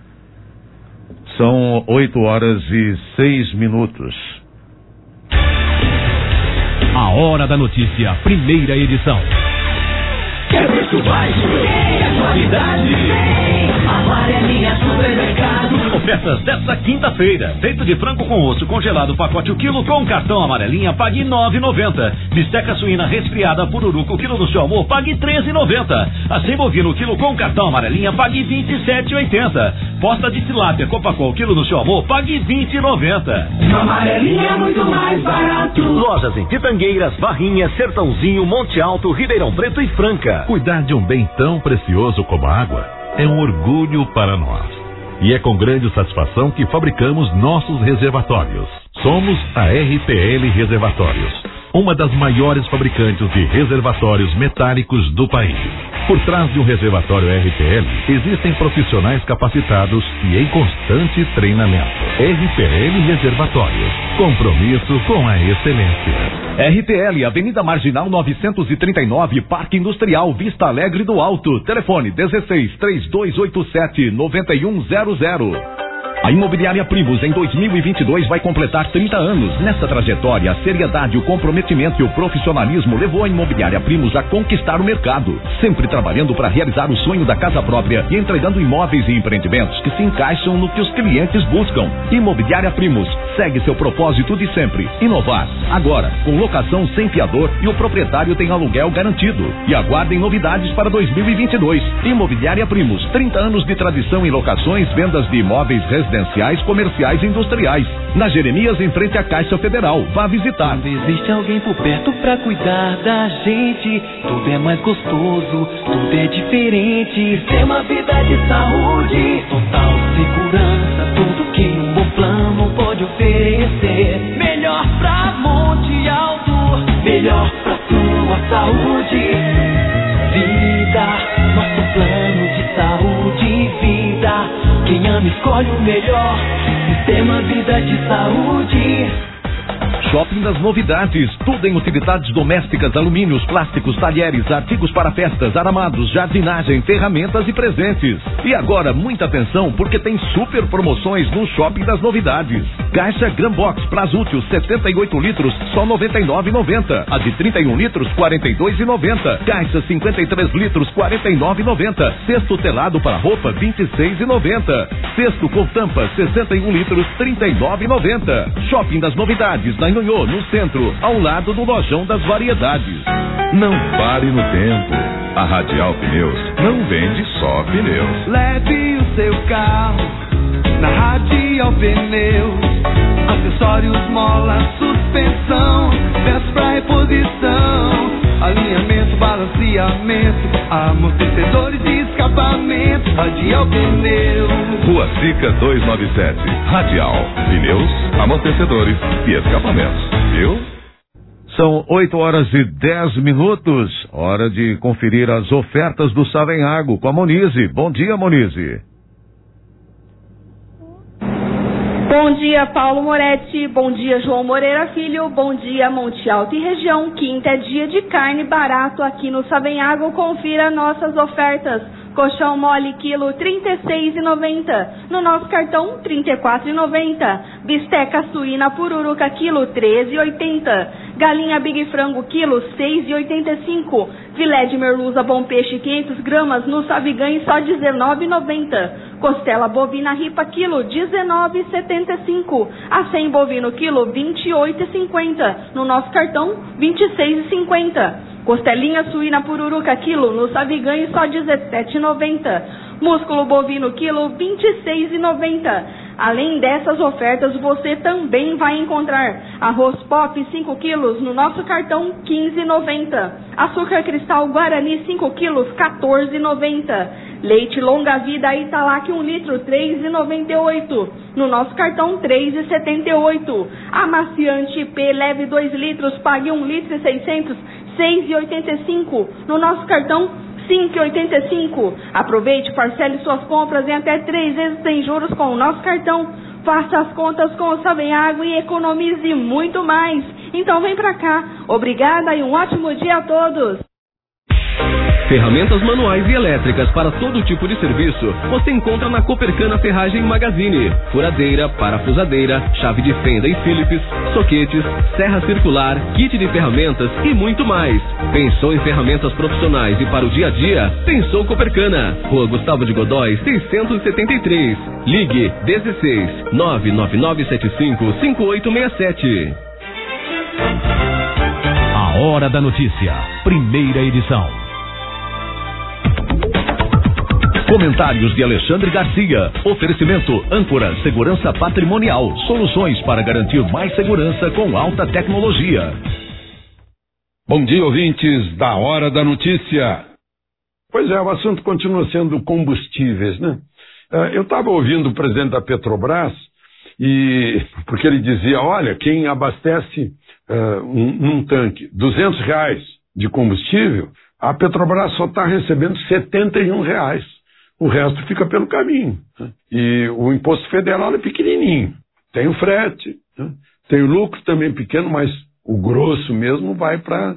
São oito horas e seis minutos. A Hora da Notícia, primeira edição. Quer preço baixo? Quer qualidade? Amarelinha Supermercado. Ofertas desta quinta-feira. Peito de frango com osso congelado, pacote o quilo com cartão Amarelinha, pague nove reais e noventa centavos. Bisteca suína resfriada pururuca, o quilo do seu amor, pague treze reais e noventa centavos. Assim bovino, quilo com cartão Amarelinha, pague vinte e sete reais e oitenta centavos. Posta de tilápia Copacol, quilo do seu amor, pague vinte reais e noventa centavos. Amarelinha é muito mais barato. Lojas em Pitangueiras, Barrinha, Sertãozinho, Monte Alto, Ribeirão Preto e Franca. Cuidar de um bem tão precioso como a água é um orgulho para nós. E é com grande satisfação que fabricamos nossos reservatórios. Somos a R P L Reservatórios, uma das maiores fabricantes de reservatórios metálicos do país. Por trás de um reservatório R P L, existem profissionais capacitados e em constante treinamento. R P L Reservatórios, compromisso com a excelência. R P L, Avenida Marginal novecentos e trinta e nove, Parque Industrial, Vista Alegre do Alto. Telefone dezesseis, três dois oito sete, nove um zero zero. A Imobiliária Primos em dois mil e vinte e dois vai completar trinta anos. Nessa trajetória, a seriedade, o comprometimento e o profissionalismo levou a Imobiliária Primos a conquistar o mercado, sempre trabalhando para realizar o sonho da casa própria e entregando imóveis e empreendimentos que se encaixam no que os clientes buscam. Imobiliária Primos segue seu propósito de sempre, inovar. Agora, com locação sem fiador e o proprietário tem aluguel garantido. E aguardem novidades para dois mil e vinte e dois. Imobiliária Primos, trinta anos de tradição em locações, vendas de imóveis residenciais, comerciais e industriais. Na Jeremias, em frente à Caixa Federal. Vá visitar. Quando existe alguém por perto pra cuidar da gente, tudo é mais gostoso, tudo é diferente. Tem uma vida de saúde, total segurança, tudo que um bom plano pode oferecer. Melhor pra Monte Alto, melhor pra tua saúde. Vida, nosso plano de saúde e vida. Quem ama escolhe o melhor, Sistema Vida de Saúde. Shopping das Novidades, tudo em utilidades domésticas, alumínios, plásticos, talheres, artigos para festas, aramados, jardinagem, ferramentas e presentes. E agora, muita atenção, porque tem super promoções no Shopping das Novidades. Caixa Gran Box Prazútil setenta e oito litros, só noventa e nove reais e noventa centavos. A de trinta e um litros, quarenta e dois reais e noventa centavos. Caixa cinquenta e três litros, quarenta e nove reais e noventa centavos. Cesto telado para roupa, vinte e seis reais e noventa centavos. Cesto com tampa, sessenta e um litros, trinta e nove reais e noventa centavos. Shopping das Novidades, na Inhonhô, no centro, ao lado do Lojão das Variedades. Não pare no tempo. A Radial Pneus não vende só pneus. Leve o seu carro na Radial Pneus. Acessórios, mola, suspensão, peças pra reposição, alinhamento, balanceamento, amortecedores e escapamento. Radial Pneus. Rua Sica duzentos e noventa e sete. Radial Pneus, amortecedores e escapamentos. Viu? São oito horas e dez minutos. Hora de conferir as ofertas do Savenhago com a Monize. Bom dia, Monize. Bom dia, Paulo Moretti. Bom dia, João Moreira Filho. Bom dia, Monte Alto e região. Quinta é dia de carne barato aqui no Savenhago. Confira nossas ofertas. Colchão mole quilo trinta e seis reais e noventa centavos. No nosso cartão trinta e quatro reais e noventa centavos. Bisteca suína pururuca quilo treze reais e oitenta centavos. Galinha Big Frango quilo seis reais e oitenta e cinco centavos. Filé de merluza Bom Peixe quinhentas gramas no Saviganho só dezenove reais e noventa centavos. Costela bovina ripa quilo dezenove reais e setenta e cinco centavos. Acém bovino quilo vinte e oito reais e cinquenta centavos. No nosso cartão vinte e seis reais e cinquenta centavos. Costelinha suína pururuca quilo no Saviganho só dezessete reais e noventa centavos. Músculo bovino quilo vinte e seis reais e noventa centavos. Além dessas ofertas, você também vai encontrar arroz pop cinco quilos no nosso cartão quinze reais e noventa centavos. Açúcar cristal Guarani cinco quilos, quatorze reais e noventa centavos. Leite longa vida Italac um litro, três reais e noventa e oito centavos. No nosso cartão três reais e setenta e oito centavos. Amaciante P leve dois litros, pague um litro e seiscentos, seis reais e oitenta e cinco centavos. No nosso cartão cinco reais e oitenta e cinco centavos. Aproveite, parcele suas compras em até três vezes sem juros com o nosso cartão. Faça as contas com o Savenhago e economize muito mais. Então vem pra cá. Obrigada e um ótimo dia a todos. Ferramentas manuais e elétricas para todo tipo de serviço você encontra na Copercana Ferragem Magazine. Furadeira, parafusadeira, chave de fenda e Phillips, soquetes, serra circular, kit de ferramentas e muito mais. Pensou em ferramentas profissionais e para o dia a dia? Pensou Copercana. Rua Gustavo de Godói, seiscentos e setenta e três. Ligue dezesseis, nove nove nove sete cinco, cinco oito seis sete. A Hora da Notícia, primeira edição. Comentários de Alexandre Garcia. Oferecimento Âncora Segurança Patrimonial. Soluções para garantir mais segurança com alta tecnologia. Bom dia, ouvintes da Hora da Notícia. Pois é, o assunto continua sendo combustíveis, né? Eu estava ouvindo o presidente da Petrobras, e porque ele dizia, olha, quem abastece uh, um, num tanque duzentos reais de combustível, a Petrobras só está recebendo setenta e um reais. O resto fica pelo caminho. Né? E o imposto federal é pequenininho. Tem o frete, né? Tem o lucro também pequeno, mas o grosso mesmo vai para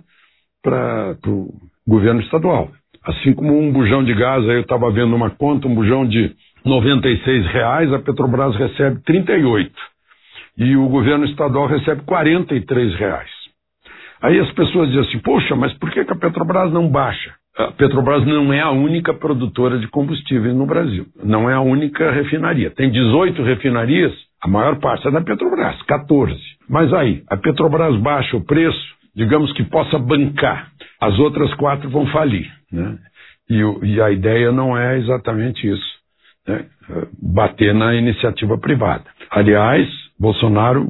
o governo estadual. Assim como um bujão de gás, aí eu estava vendo uma conta, um bujão de noventa e seis reais, a Petrobras recebe trinta e oito. E o governo estadual recebe quarenta e três reais. Aí as pessoas dizem assim, poxa, mas por que que a Petrobras não baixa? A Petrobras não é a única produtora de combustíveis no Brasil. Não é a única refinaria. Tem dezoito refinarias, a maior parte é da Petrobras, quatorze. Mas aí, a Petrobras baixa o preço, digamos que possa bancar. As outras quatro vão falir, né? E, e a ideia não é exatamente isso, né? Bater na iniciativa privada. Aliás, Bolsonaro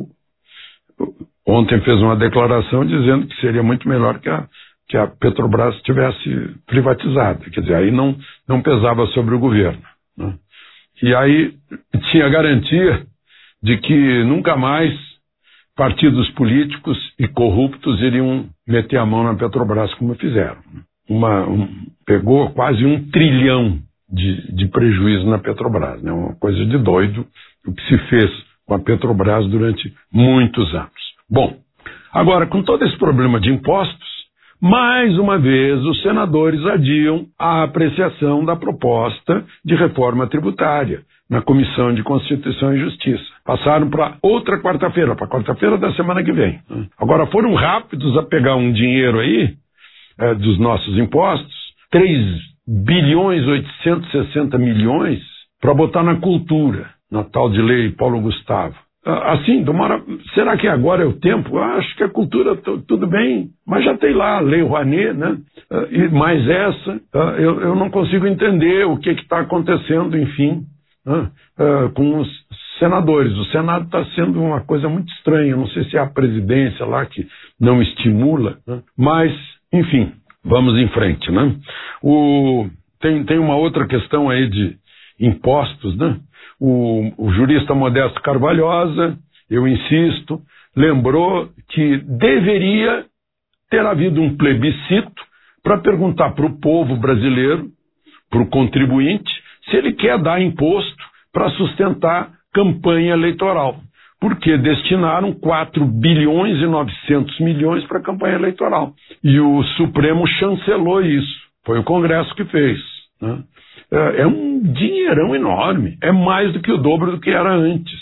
ontem fez uma declaração dizendo que seria muito melhor que a que a Petrobras tivesse privatizada, quer dizer, aí não, não pesava sobre o governo, né? E aí tinha garantia de que nunca mais partidos políticos e corruptos iriam meter a mão na Petrobras como fizeram. Uma, um, pegou quase um trilhão de, de prejuízo na Petrobras, né? Uma coisa de doido o que se fez com a Petrobras durante muitos anos. Bom, agora com todo esse problema de impostos, mais uma vez, os senadores adiam a apreciação da proposta de reforma tributária na Comissão de Constituição e Justiça. Passaram para outra quarta-feira, para quarta-feira da semana que vem. Agora foram rápidos a pegar um dinheiro aí, é, dos nossos impostos, três bilhões oitocentos e sessenta milhões, para botar na cultura, na tal de lei Paulo Gustavo. Assim, tomara, será que agora é o tempo? Eu acho que a cultura, tudo bem, mas já tem lá a Lei Rouanet, né? E mais essa, eu, eu não consigo entender o que está acontecendo, enfim, né? Com os senadores. O Senado está sendo uma coisa muito estranha, eu não sei se é a presidência lá que não estimula, né? Mas, enfim, vamos em frente, né? O, tem, tem uma outra questão aí de impostos, né? O, o jurista Modesto Carvalhosa, eu insisto, lembrou que deveria ter havido um plebiscito para perguntar para o povo brasileiro, para o contribuinte, se ele quer dar imposto para sustentar campanha eleitoral. Porque destinaram quatro bilhões e novecentos milhões para a campanha eleitoral. E o Supremo chancelou isso. Foi o Congresso que fez, né? É um dinheirão enorme, é mais do que o dobro do que era antes.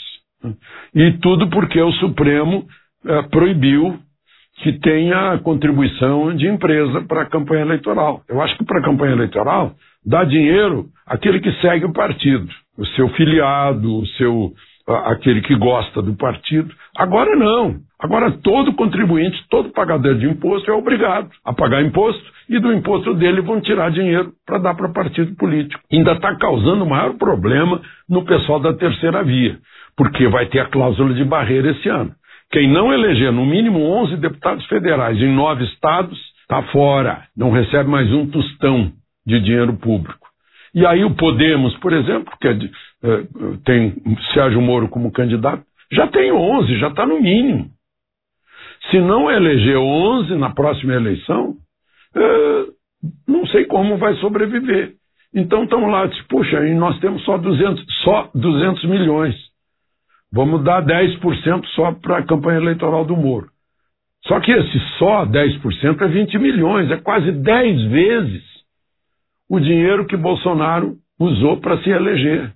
E tudo porque o Supremo é, proibiu que tenha contribuição de empresa para a campanha eleitoral. Eu acho que para a campanha eleitoral dá dinheiro aquele que segue o partido, o seu filiado, o seu, aquele que gosta do partido. Agora não. Agora todo contribuinte, todo pagador de imposto é obrigado a pagar imposto e do imposto dele vão tirar dinheiro para dar para partido político. Ainda está causando o maior problema no pessoal da terceira via, porque vai ter a cláusula de barreira esse ano. Quem não eleger no mínimo onze deputados federais em nove estados, está fora, não recebe mais um tostão de dinheiro público. E aí o Podemos, por exemplo, que é de, é, tem Sérgio Moro como candidato, já tem onze, já está no mínimo. Se não eleger onze na próxima eleição, é, não sei como vai sobreviver. Então estamos lá, diz, puxa, e nós temos só duzentos, só duzentos milhões. Vamos dar dez por cento só para a campanha eleitoral do Moro. Só que esse só dez por cento é vinte milhões, é quase dez vezes o dinheiro que Bolsonaro usou para se eleger.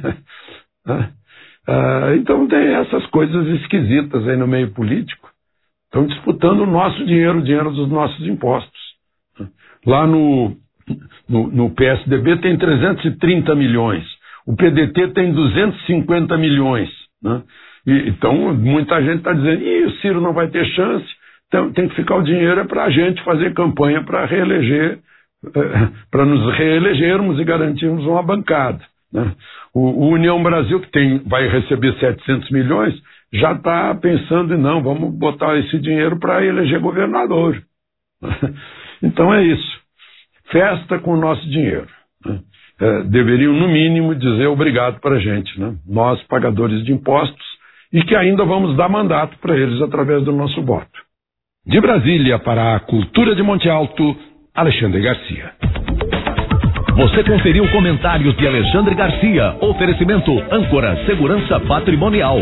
ah, então tem essas coisas esquisitas aí no meio político. Estão disputando o nosso dinheiro, o dinheiro dos nossos impostos. Lá no, no, no P S D B tem trezentos e trinta milhões, o P D T tem duzentos e cinquenta milhões. Né? E, então muita gente está dizendo, Ih, o Ciro não vai ter chance, então tem que ficar o dinheiro é para a gente fazer campanha para reeleger, eh, para nos reelegermos e garantirmos uma bancada. Né? O, o União Brasil, que tem, vai receber setecentos milhões, já está pensando em não, vamos botar esse dinheiro para eleger governador. Então é isso, festa com o nosso dinheiro. Né? É, deveriam, no mínimo, dizer obrigado para a gente, né? Nós, pagadores de impostos, e que ainda vamos dar mandato para eles através do nosso voto. De Brasília para a Cultura de Monte Alto, Alexandre Garcia. Você conferiu comentários de Alexandre Garcia. Oferecimento Âncora Segurança Patrimonial.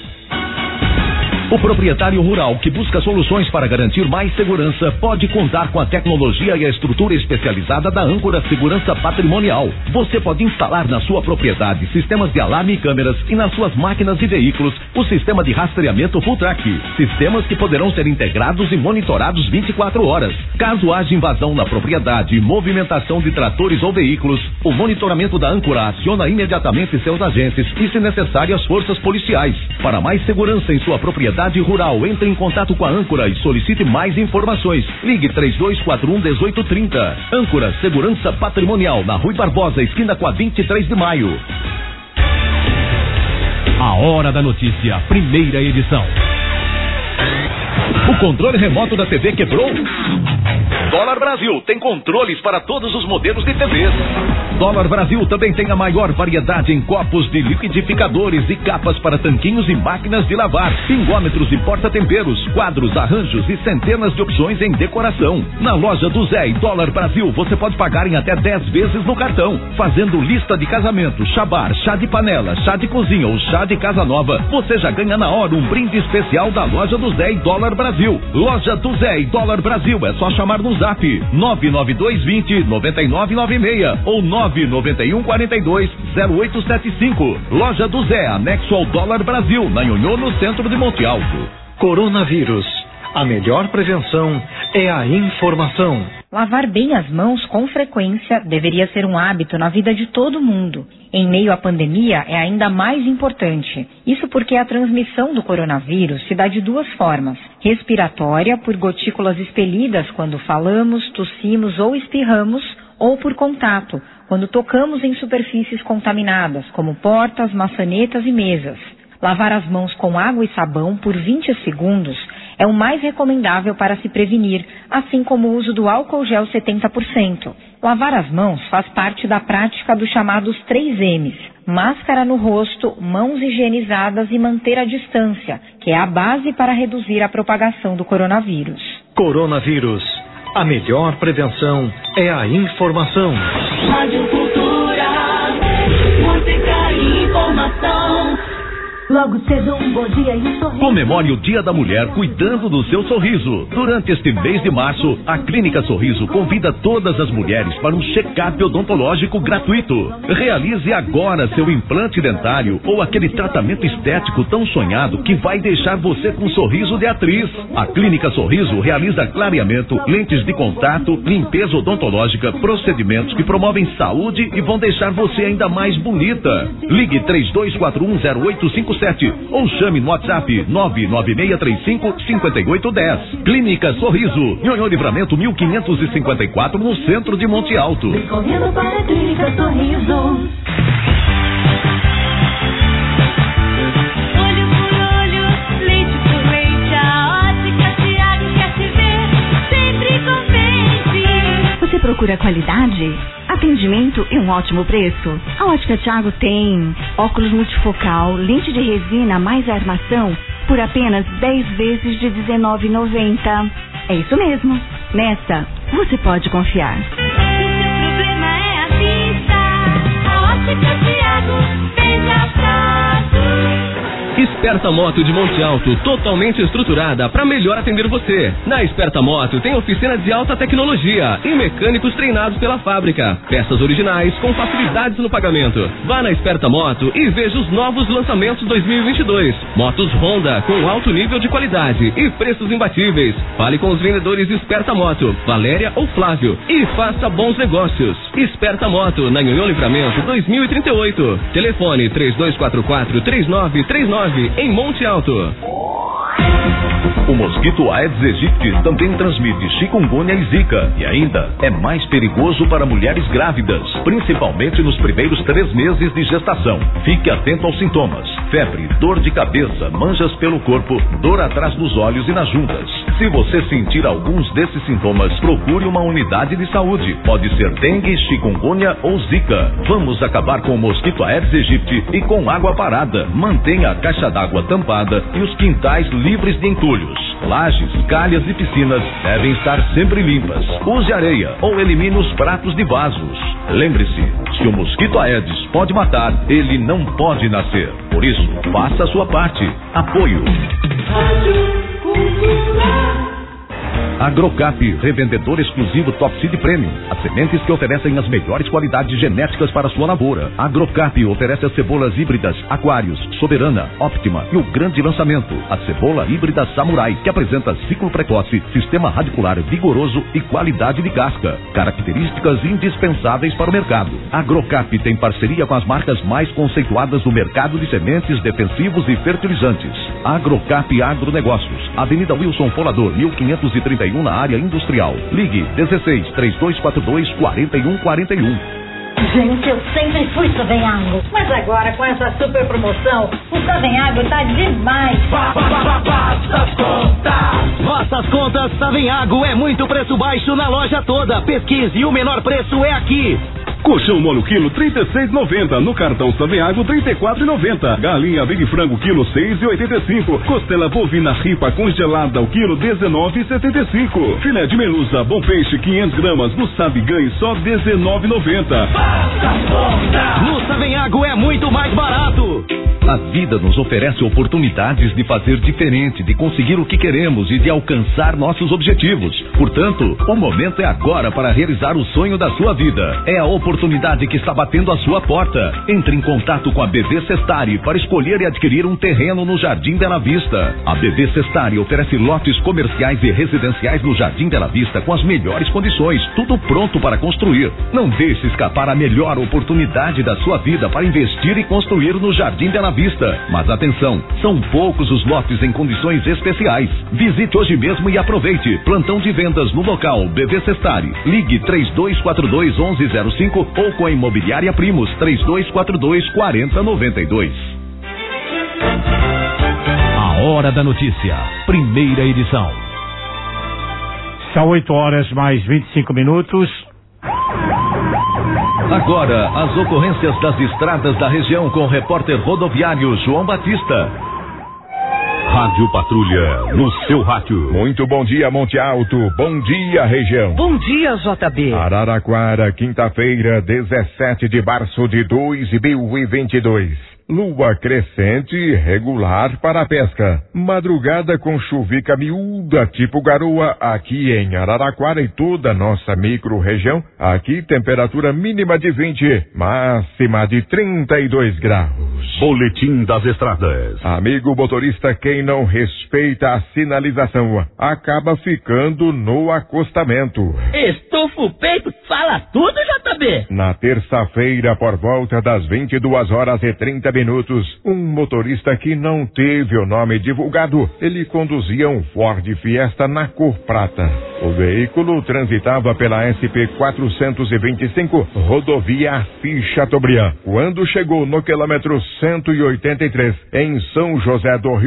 O proprietário rural que busca soluções para garantir mais segurança pode contar com a tecnologia e a estrutura especializada da Âncora Segurança Patrimonial. Você pode instalar na sua propriedade sistemas de alarme e câmeras e nas suas máquinas e veículos o sistema de rastreamento Full Track. Sistemas que poderão ser integrados e monitorados vinte e quatro horas. Caso haja invasão na propriedade e movimentação de tratores ou veículos, o monitoramento da Âncora aciona imediatamente seus agentes e, se necessário, as forças policiais. Para mais segurança em sua propriedade rural, entre em contato com a Âncora e solicite mais informações. Ligue três dois quatro um, um oito três zero. Âncora Segurança Patrimonial, na Rui Barbosa, esquina com a vinte e três de maio. A Hora da Notícia, primeira edição. O controle remoto da T V quebrou? Dólar Brasil tem controles para todos os modelos de T Vs. Dólar Brasil também tem a maior variedade em copos de liquidificadores e capas para tanquinhos e máquinas de lavar, pingômetros e porta-temperos, quadros, arranjos e centenas de opções em decoração. Na loja do Zé e Dólar Brasil você pode pagar em até dez vezes no cartão. Fazendo lista de casamento, chabar, chá de panela, chá de cozinha ou chá de casa nova, você já ganha na hora um brinde especial da loja do Zé e Dólar Brasil. Loja do Zé e Dólar Brasil, é só chamar no zap nove nove dois dois zero, nove nove nove seis ou nove nove um quatro dois, zero oito sete cinco. Loja do Zé, anexo ao Dólar Brasil, na Nhonhô, no centro de Monte Alto. Coronavírus. A melhor prevenção é a informação. Lavar bem as mãos com frequência deveria ser um hábito na vida de todo mundo. Em meio à pandemia é ainda mais importante. Isso porque a transmissão do coronavírus se dá de duas formas. Respiratória, por gotículas expelidas quando falamos, tossimos ou espirramos, ou por contato, quando tocamos em superfícies contaminadas, como portas, maçanetas e mesas. Lavar as mãos com água e sabão por vinte segundos é o mais recomendável para se prevenir, assim como o uso do álcool gel setenta por cento. Lavar as mãos faz parte da prática dos chamados três M's. Máscara no rosto, mãos higienizadas e manter a distância, que é a base para reduzir a propagação do coronavírus. Coronavírus. A melhor prevenção é a informação. Rádio Cultura, música e informação. Logo cedo, um bom dia e um sorriso. Comemore o Dia da Mulher cuidando do seu sorriso. Durante este mês de março, a Clínica Sorriso convida todas as mulheres para um check-up odontológico gratuito. Realize agora seu implante dentário ou aquele tratamento estético tão sonhado que vai deixar você com um sorriso de atriz. A Clínica Sorriso realiza clareamento, lentes de contato, limpeza odontológica, procedimentos que promovem saúde e vão deixar você ainda mais bonita. Ligue três dois quatro um, zero oito cinco sete ou chame no WhatsApp nove nove seis três cinco, cinco oito um zero. Clínica Sorriso, Nhonhô Livramento mil quinhentos e cinquenta e quatro, no centro de Monte Alto. Correndo para a Clínica Sorriso. pura qualidade, atendimento e um ótimo preço. A Ótica Thiago tem óculos multifocal, lente de resina mais armação por apenas dez vezes de dezenove reais e noventa centavos. É isso mesmo. Nessa, você pode confiar. O problema é a vista. A Ótica Thiago tem traçado. Esperta Moto de Monte Alto, totalmente estruturada para melhor atender você. Na Esperta Moto tem oficina de alta tecnologia e mecânicos treinados pela fábrica. Peças originais com facilidades no pagamento. Vá na Esperta Moto e veja os novos lançamentos dois mil e vinte e dois. Motos Honda com alto nível de qualidade e preços imbatíveis. Fale com os vendedores Esperta Moto, Valéria ou Flávio, e faça bons negócios. Esperta Moto, na Nhonhô Livramento dois mil e trinta e oito. Telefone três dois quatro quatro, três nove três nove em Monte Alto. O mosquito Aedes aegypti também transmite chikungunya e zika e ainda é mais perigoso para mulheres grávidas, principalmente nos primeiros três meses de gestação. Fique atento aos sintomas: febre, dor de cabeça, manchas pelo corpo, dor atrás dos olhos e nas juntas. Se você sentir alguns desses sintomas, procure uma unidade de saúde. Pode ser dengue, chikungunya ou zika. Vamos acabar com o mosquito Aedes aegypti e com água parada. Mantenha a caixa d'água tampada e os quintais livres de entulhos. Lajes, calhas e piscinas devem estar sempre limpas. Use areia ou elimine os pratos de vasos. Lembre-se, se o mosquito Aedes pode matar, ele não pode nascer. Por isso, faça a sua parte. Apoio. Agrocap, revendedor exclusivo Top Seed Premium. As sementes que oferecem as melhores qualidades genéticas para sua lavoura. Agrocap oferece as cebolas híbridas Aquários, Soberana, Optima e o grande lançamento, a cebola híbrida Samurai, que apresenta ciclo precoce, sistema radicular vigoroso e qualidade de casca. Características indispensáveis para o mercado. Agrocap tem parceria com as marcas mais conceituadas do mercado de sementes, defensivos e fertilizantes. Agrocap Agronegócios, Avenida Wilson Folador, mil quinhentos e trinta e um, na área industrial. Ligue dezesseis, três dois quatro dois, quatro um quatro um. Gente, eu sempre fui Savenhago, mas agora com essa super promoção, o Savenhago tá demais. Faça contas. Nossas contas Savenhago é muito preço baixo na loja toda. Pesquise e o menor preço é aqui. Colchão mole quilo trinta e seis reais e noventa centavos. No cartão Savenhago trinta e quatro reais e noventa centavos. Galinha Big Frango quilo seis reais e oitenta e cinco centavos. Costela bovina ripa congelada o quilo dezenove reais e setenta e cinco centavos. Filé de melusa Bom Peixe quinhentas gramas no Sabe Ganhe só dezenove reais e noventa centavos. No Savenhago é muito mais barato. A vida nos oferece oportunidades de fazer diferente, de conseguir o que queremos e de alcançar nossos objetivos. Portanto, o momento é agora para realizar o sonho da sua vida. É a oportunidade que está batendo a sua porta. Entre em contato com a B V Sestari para escolher e adquirir um terreno no Jardim Bela Vista. A B V Sestari oferece lotes comerciais e residenciais no Jardim Bela Vista com as melhores condições, tudo pronto para construir. Não deixe escapar a melhor oportunidade da sua vida para investir e construir no Jardim Bela Vista. Mas atenção, são poucos os lotes em condições especiais. Visite hoje mesmo e aproveite. Plantão de vendas no local B V Sestari. Ligue três dois quatro dois, onze zero cinco ou com a Imobiliária Primos três dois quatro dois, quatro zero nove dois. A Hora da Notícia, primeira edição. São oito horas mais vinte e cinco minutos. Agora, as ocorrências das estradas da região com o repórter rodoviário João Batista. Rádio Patrulha, no seu rádio. Muito bom dia, Monte Alto. Bom dia, região. Bom dia, J B. Araraquara, quinta-feira, dezessete de março de dois mil e vinte e dois. Lua crescente regular para a pesca. Madrugada com chuvica miúda, tipo garoa, aqui em Araraquara e toda a nossa micro-região. Aqui, temperatura mínima de vinte, máxima de trinta e dois graus. Boletim das estradas. Amigo motorista, quem não respeita a sinalização acaba ficando no acostamento. Estufa o peito, fala tudo, J B. Na terça-feira, por volta das vinte e duas horas e trinta minutos, um motorista que não teve o nome divulgado, ele conduzia um Ford Fiesta na cor prata. O veículo transitava pela S P quatrocentos e vinte e cinco, rodovia Assis Chateaubriand. Quando chegou no quilômetro cento e oitenta e três, em São José do Rio Preto,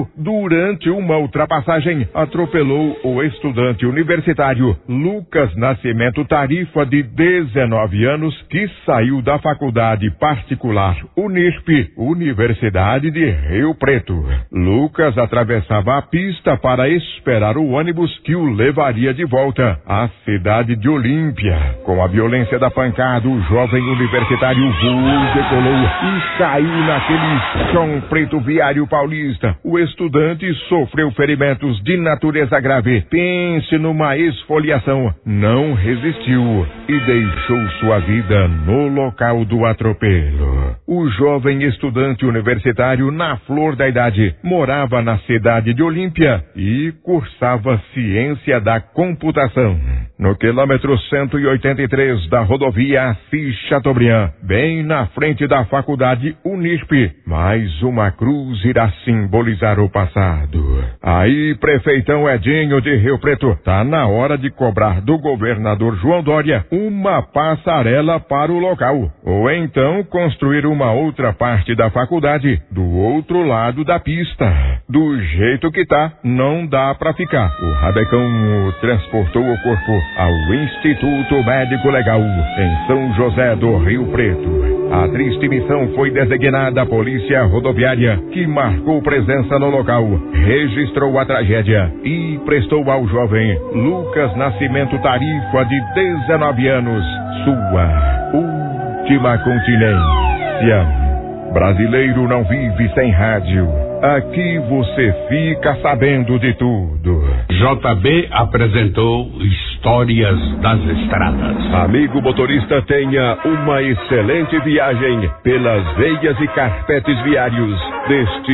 Rio, durante uma ultrapassagem, atropelou o estudante universitário Lucas Nascimento Tarifa, de dezenove anos, que saiu da faculdade particular Unirp, Universidade de Rio Preto. Lucas atravessava a pista para esperar o ônibus que o levaria de volta à cidade de Olímpia. Com a violência da pancada, o jovem universitário voou, decolou e caiu naquele chão preto viário paulista. O estudante sofreu ferimentos de natureza grave. Pense numa esfoliação. Não resistiu e deixou sua vida no local do atropelo. O jovem estudante universitário, na flor da idade, morava na cidade de Olímpia e cursava ciência da computação. No quilômetro cento e oitenta e três da rodovia Assis Chateaubriand, bem na frente da faculdade Unisp, mais uma cruz irá simbolizar o passado. Aí, prefeitão Edinho de Rio Preto, tá na hora de cobrar do governador João Dória uma passarela para o local, ou então construir uma outra parte da faculdade do outro lado da pista. Do jeito que tá, não dá pra ficar. O Rabecão transportou o corpo ao Instituto Médico Legal, em São José do Rio Preto. A triste missão foi designada à Polícia Rodoviária, que marcou presença no local, registrou a tragédia e prestou ao jovem Lucas Nascimento Tarifa, de dezenove anos, sua última continência. Brasileiro não vive sem rádio. Aqui você fica sabendo de tudo. J B apresentou Histórias das Estradas. Amigo motorista, tenha uma excelente viagem pelas veias e carpetes viários deste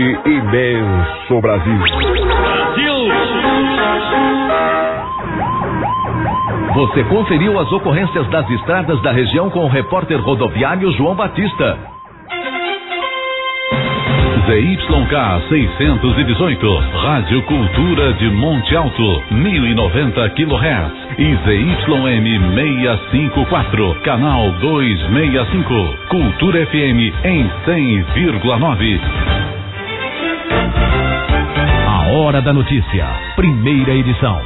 imenso Brasil. Brasil! Você conferiu as ocorrências das estradas da região com o repórter rodoviário João Batista. Z Y K seiscentos e dezoito, Rádio Cultura de Monte Alto, mil e noventa quilohertz, e Z Y M seiscentos e cinquenta e quatro, canal duzentos e sessenta e cinco, Cultura F M em cem vírgula nove. A Hora da Notícia, primeira edição.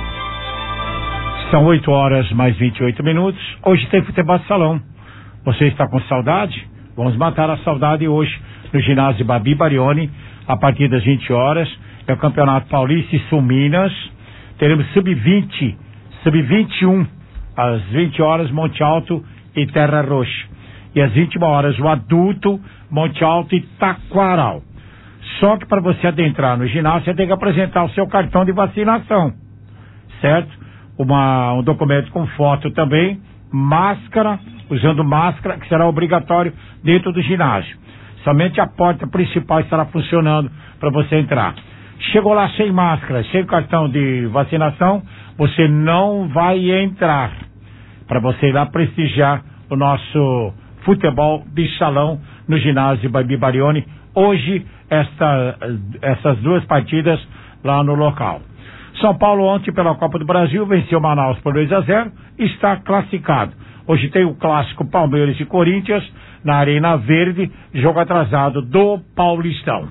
São oito horas mais vinte e oito minutos. Hoje tem futebol de salão. Você está com saudade? Vamos matar a saudade hoje no ginásio Babi Barioni, a partir das vinte horas. É o Campeonato Paulista e Sul Minas. Teremos sub vinte, sub vinte e um, às vinte horas, Monte Alto e Terra Roxa. E às vinte e uma horas, o adulto, Monte Alto e Taquaral. Só que para você adentrar no ginásio, você tem que apresentar o seu cartão de vacinação, certo? Uma, um documento com foto também, máscara, usando máscara, que será obrigatório dentro do ginásio. Somente a porta principal estará funcionando para você entrar. Chegou lá sem máscara, sem cartão de vacinação, você não vai entrar. Para você ir lá prestigiar o nosso futebol de salão no ginásio Babi Barioni. Hoje, esta, essas duas partidas lá no local. São Paulo ontem pela Copa do Brasil venceu Manaus por dois a zero, está classificado. Hoje tem o clássico Palmeiras e Corinthians na Arena Verde, jogo atrasado do Paulistão.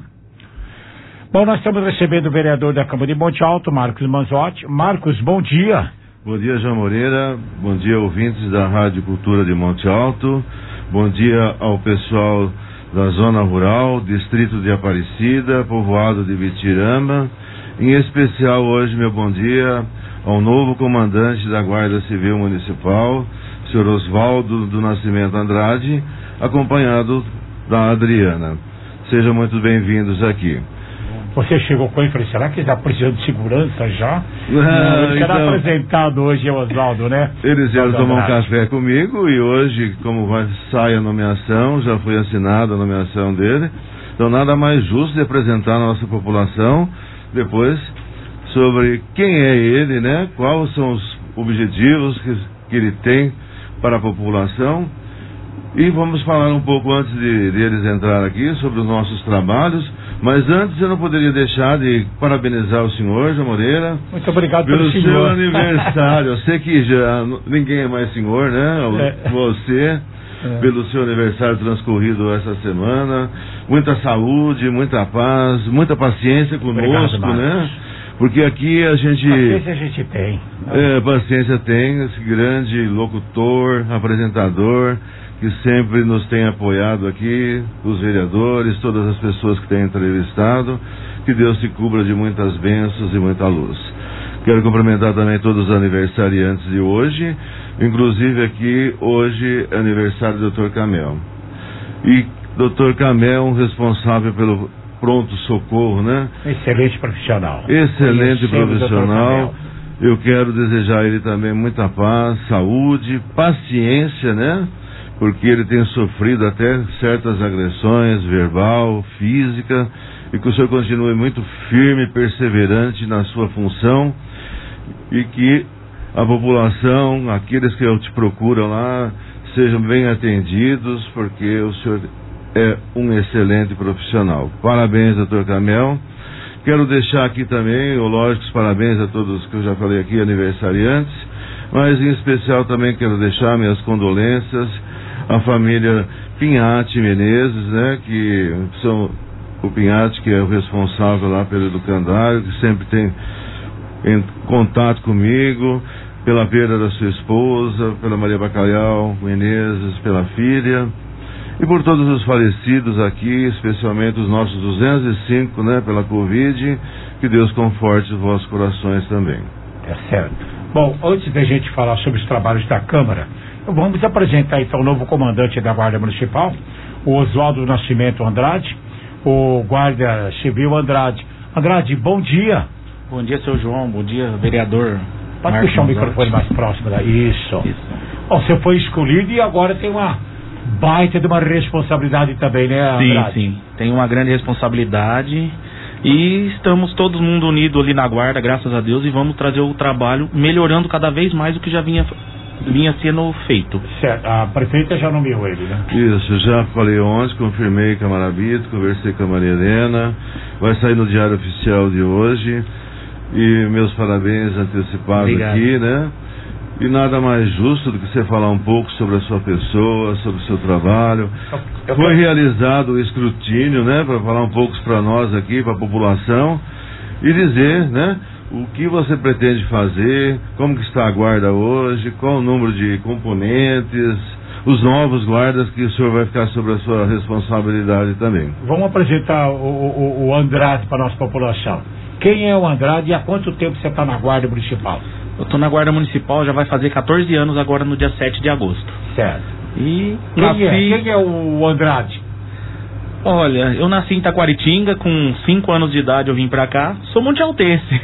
Bom, nós estamos recebendo o vereador da Câmara de Monte Alto, Marcos Manzotti. Marcos, bom dia. Bom dia, João Moreira. Bom dia, ouvintes da Rádio Cultura de Monte Alto. Bom dia ao pessoal da Zona Rural, Distrito de Aparecida, Povoado de Bitirama. Em especial hoje, meu bom dia ao novo comandante da Guarda Civil Municipal, senhor Oswaldo do Nascimento Andrade, acompanhado da Adriana. Sejam muito bem-vindos aqui. Você chegou com ele e falou, será que ele está precisando de segurança já? Ah, Não, ele será então, apresentado hoje, Oswaldo, né? Eles vieram Oswaldo tomar um Andrade. café comigo e hoje, como vai, sai a nomeação, já foi assinada a nomeação dele, então nada mais justo de apresentar a nossa população depois sobre quem é ele, né? Quais são os objetivos que, que ele tem para a população. E vamos falar um pouco antes de, de eles entrar aqui sobre os nossos trabalhos. Mas antes eu não poderia deixar de parabenizar o senhor, João Moreira. Muito obrigado pelo pelo seu senhor. aniversário. Eu sei que já ninguém é mais senhor, né? É. Você. é. pelo seu aniversário transcorrido essa semana. Muita saúde, muita paz, muita paciência conosco, Obrigado, né? Porque aqui a gente... Paciência a gente tem. É, paciência tem, esse grande locutor, apresentador, que sempre nos tem apoiado aqui, os vereadores, todas as pessoas que têm entrevistado. Que Deus se cubra de muitas bênçãos e muita luz. Quero cumprimentar também todos os aniversariantes de hoje, inclusive aqui hoje é aniversário do doutor Camel. E doutor Camel, responsável pelo pronto-socorro, né? Excelente profissional. Excelente profissional. Eu quero desejar a ele também muita paz, saúde, paciência, né? Porque ele tem sofrido até certas agressões, verbal, física, e que o senhor continue muito firme e perseverante na sua função, e que a população, aqueles que te procuram lá, sejam bem atendidos, porque o senhor é um excelente profissional. Parabéns, doutor Camel. Quero deixar aqui também, lógico, os parabéns a todos que eu já falei aqui, aniversariantes, mas em especial também quero deixar minhas condolências à família Pinhatti Menezes, né, que são o Pinhatti, que é o responsável lá pelo educandário, que sempre tem em contato comigo, pela perda da sua esposa, pela Maria Bacalhau Menezes, pela filha, e por todos os falecidos aqui, especialmente os nossos duzentos e cinco, né, pela Covid, que Deus conforte os vossos corações também. É certo. Bom, antes da gente falar sobre os trabalhos da Câmara, vamos apresentar então o novo comandante da Guarda Municipal, o Oswaldo Nascimento Andrade, o Guarda Civil Andrade. Andrade, bom dia. Bom dia, seu João. Bom dia, vereador. Pode puxar o microfone mais próximo daí. Isso. Isso. Bom, você foi escolhido e agora tem uma baita de uma responsabilidade também, né, Andrade? Sim, sim. Tem uma grande responsabilidade e estamos todo mundo unido ali na Guarda, graças a Deus, e vamos trazer o trabalho melhorando cada vez mais o que já vinha vinha sendo feito. Certo, a prefeita já nomeou ele, né? Isso, já falei ontem, confirmei com a Marabito, conversei com a Maria Helena, vai sair no Diário Oficial de hoje, e meus parabéns antecipados Obrigado. Aqui, né? E nada mais justo do que você falar um pouco sobre a sua pessoa, sobre o seu trabalho. Eu Foi quero... realizado o escrutínio, né? Para falar um pouco para nós aqui, para a população, e dizer, né? O que você pretende fazer, como que está a guarda hoje, qual o número de componentes, os novos guardas que o senhor vai ficar sobre a sua responsabilidade também. Vamos apresentar o, o, o Andrade para a nossa população. Quem é o Andrade e há quanto tempo você está na Guarda Municipal? Eu estou na Guarda Municipal, já vai fazer quatorze anos agora no dia sete de agosto. Certo. E quem, nasci... é? quem é o Andrade? Olha, eu nasci em Taquaritinga, com cinco anos de idade eu vim pra cá, sou montealtense.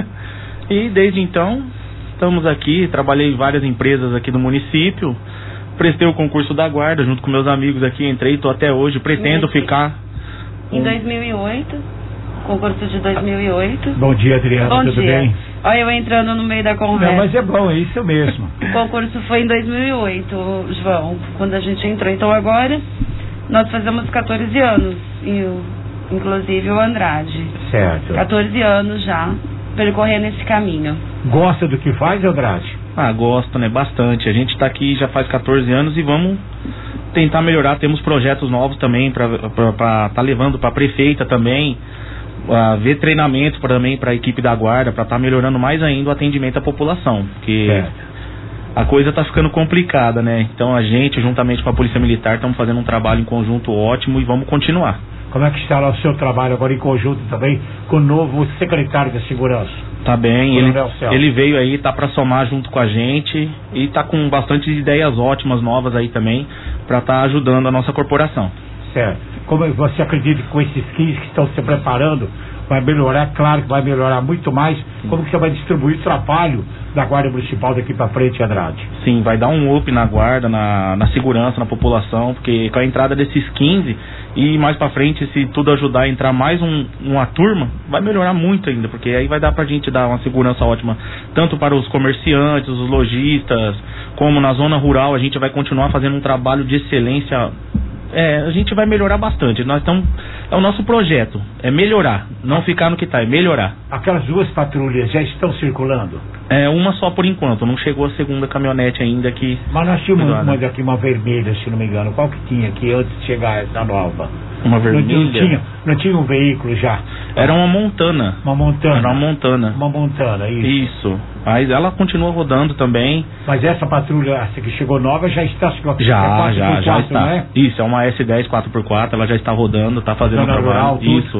E desde então, estamos aqui, trabalhei em várias empresas aqui do município, prestei o concurso da Guarda junto com meus amigos aqui, entrei, tô até hoje, pretendo ficar... Em dois mil e oito, concurso de dois mil e oito. Bom dia, Adriana, bom tudo dia. bem? Olha eu entrando no meio da conversa. Não, mas é bom, é isso mesmo. O concurso foi em dois mil e oito, João, quando a gente entrou, então agora... Nós fazemos quatorze anos, inclusive o Andrade. Certo. quatorze anos já, percorrendo esse caminho. Gosta do que faz, Andrade? Ah, gosto, né? Bastante. A gente está aqui já faz quatorze anos e vamos tentar melhorar. Temos projetos novos também para estar tá levando para a prefeita também, a ver treinamento pra, também para a equipe da Guarda, para estar tá melhorando mais ainda o atendimento à população. Porque... Certo. A coisa está ficando complicada, né? Então a gente, juntamente com a Polícia Militar, estamos fazendo um trabalho em conjunto ótimo e vamos continuar. Como é que está lá o seu trabalho agora em conjunto também com o novo secretário da Segurança? Tá bem, ele, ele veio aí, tá para somar junto com a gente e tá com bastante ideias ótimas, novas aí também, para estar tá ajudando a nossa corporação. Certo. Como você acredita que com esses quinze que estão se preparando, vai melhorar? Claro que vai melhorar muito mais. Sim. Como que você vai distribuir o trabalho da Guarda Municipal daqui para frente, Andrade? Sim, vai dar um up na guarda, na, na segurança, na população, porque com a entrada desses quinze e mais para frente, se tudo ajudar a entrar mais um, uma turma, vai melhorar muito ainda, porque aí vai dar pra gente dar uma segurança ótima, tanto para os comerciantes, os lojistas, como na zona rural a gente vai continuar fazendo um trabalho de excelência é, a gente vai melhorar bastante. Nós estamos, é o nosso projeto, é melhorar, não ficar no que está, é melhorar. Aquelas duas patrulhas já estão circulando? É, uma só por enquanto, não chegou a segunda caminhonete ainda aqui. Mas nós tínhamos uma, uma daqui, uma vermelha, se não me engano. Qual que tinha aqui antes de chegar essa nova? Uma vermelha? Não tinha, não tinha um veículo já? Era uma Montana. Uma Montana? Era uma Montana. Uma Montana, isso. Isso. Mas ela continua rodando também. Mas essa patrulha, essa que chegou nova, já está... Já, já, já está. Não é? Isso, é uma S dez quatro por quatro, ela já está rodando, está fazendo o trabalho. Rural, isso.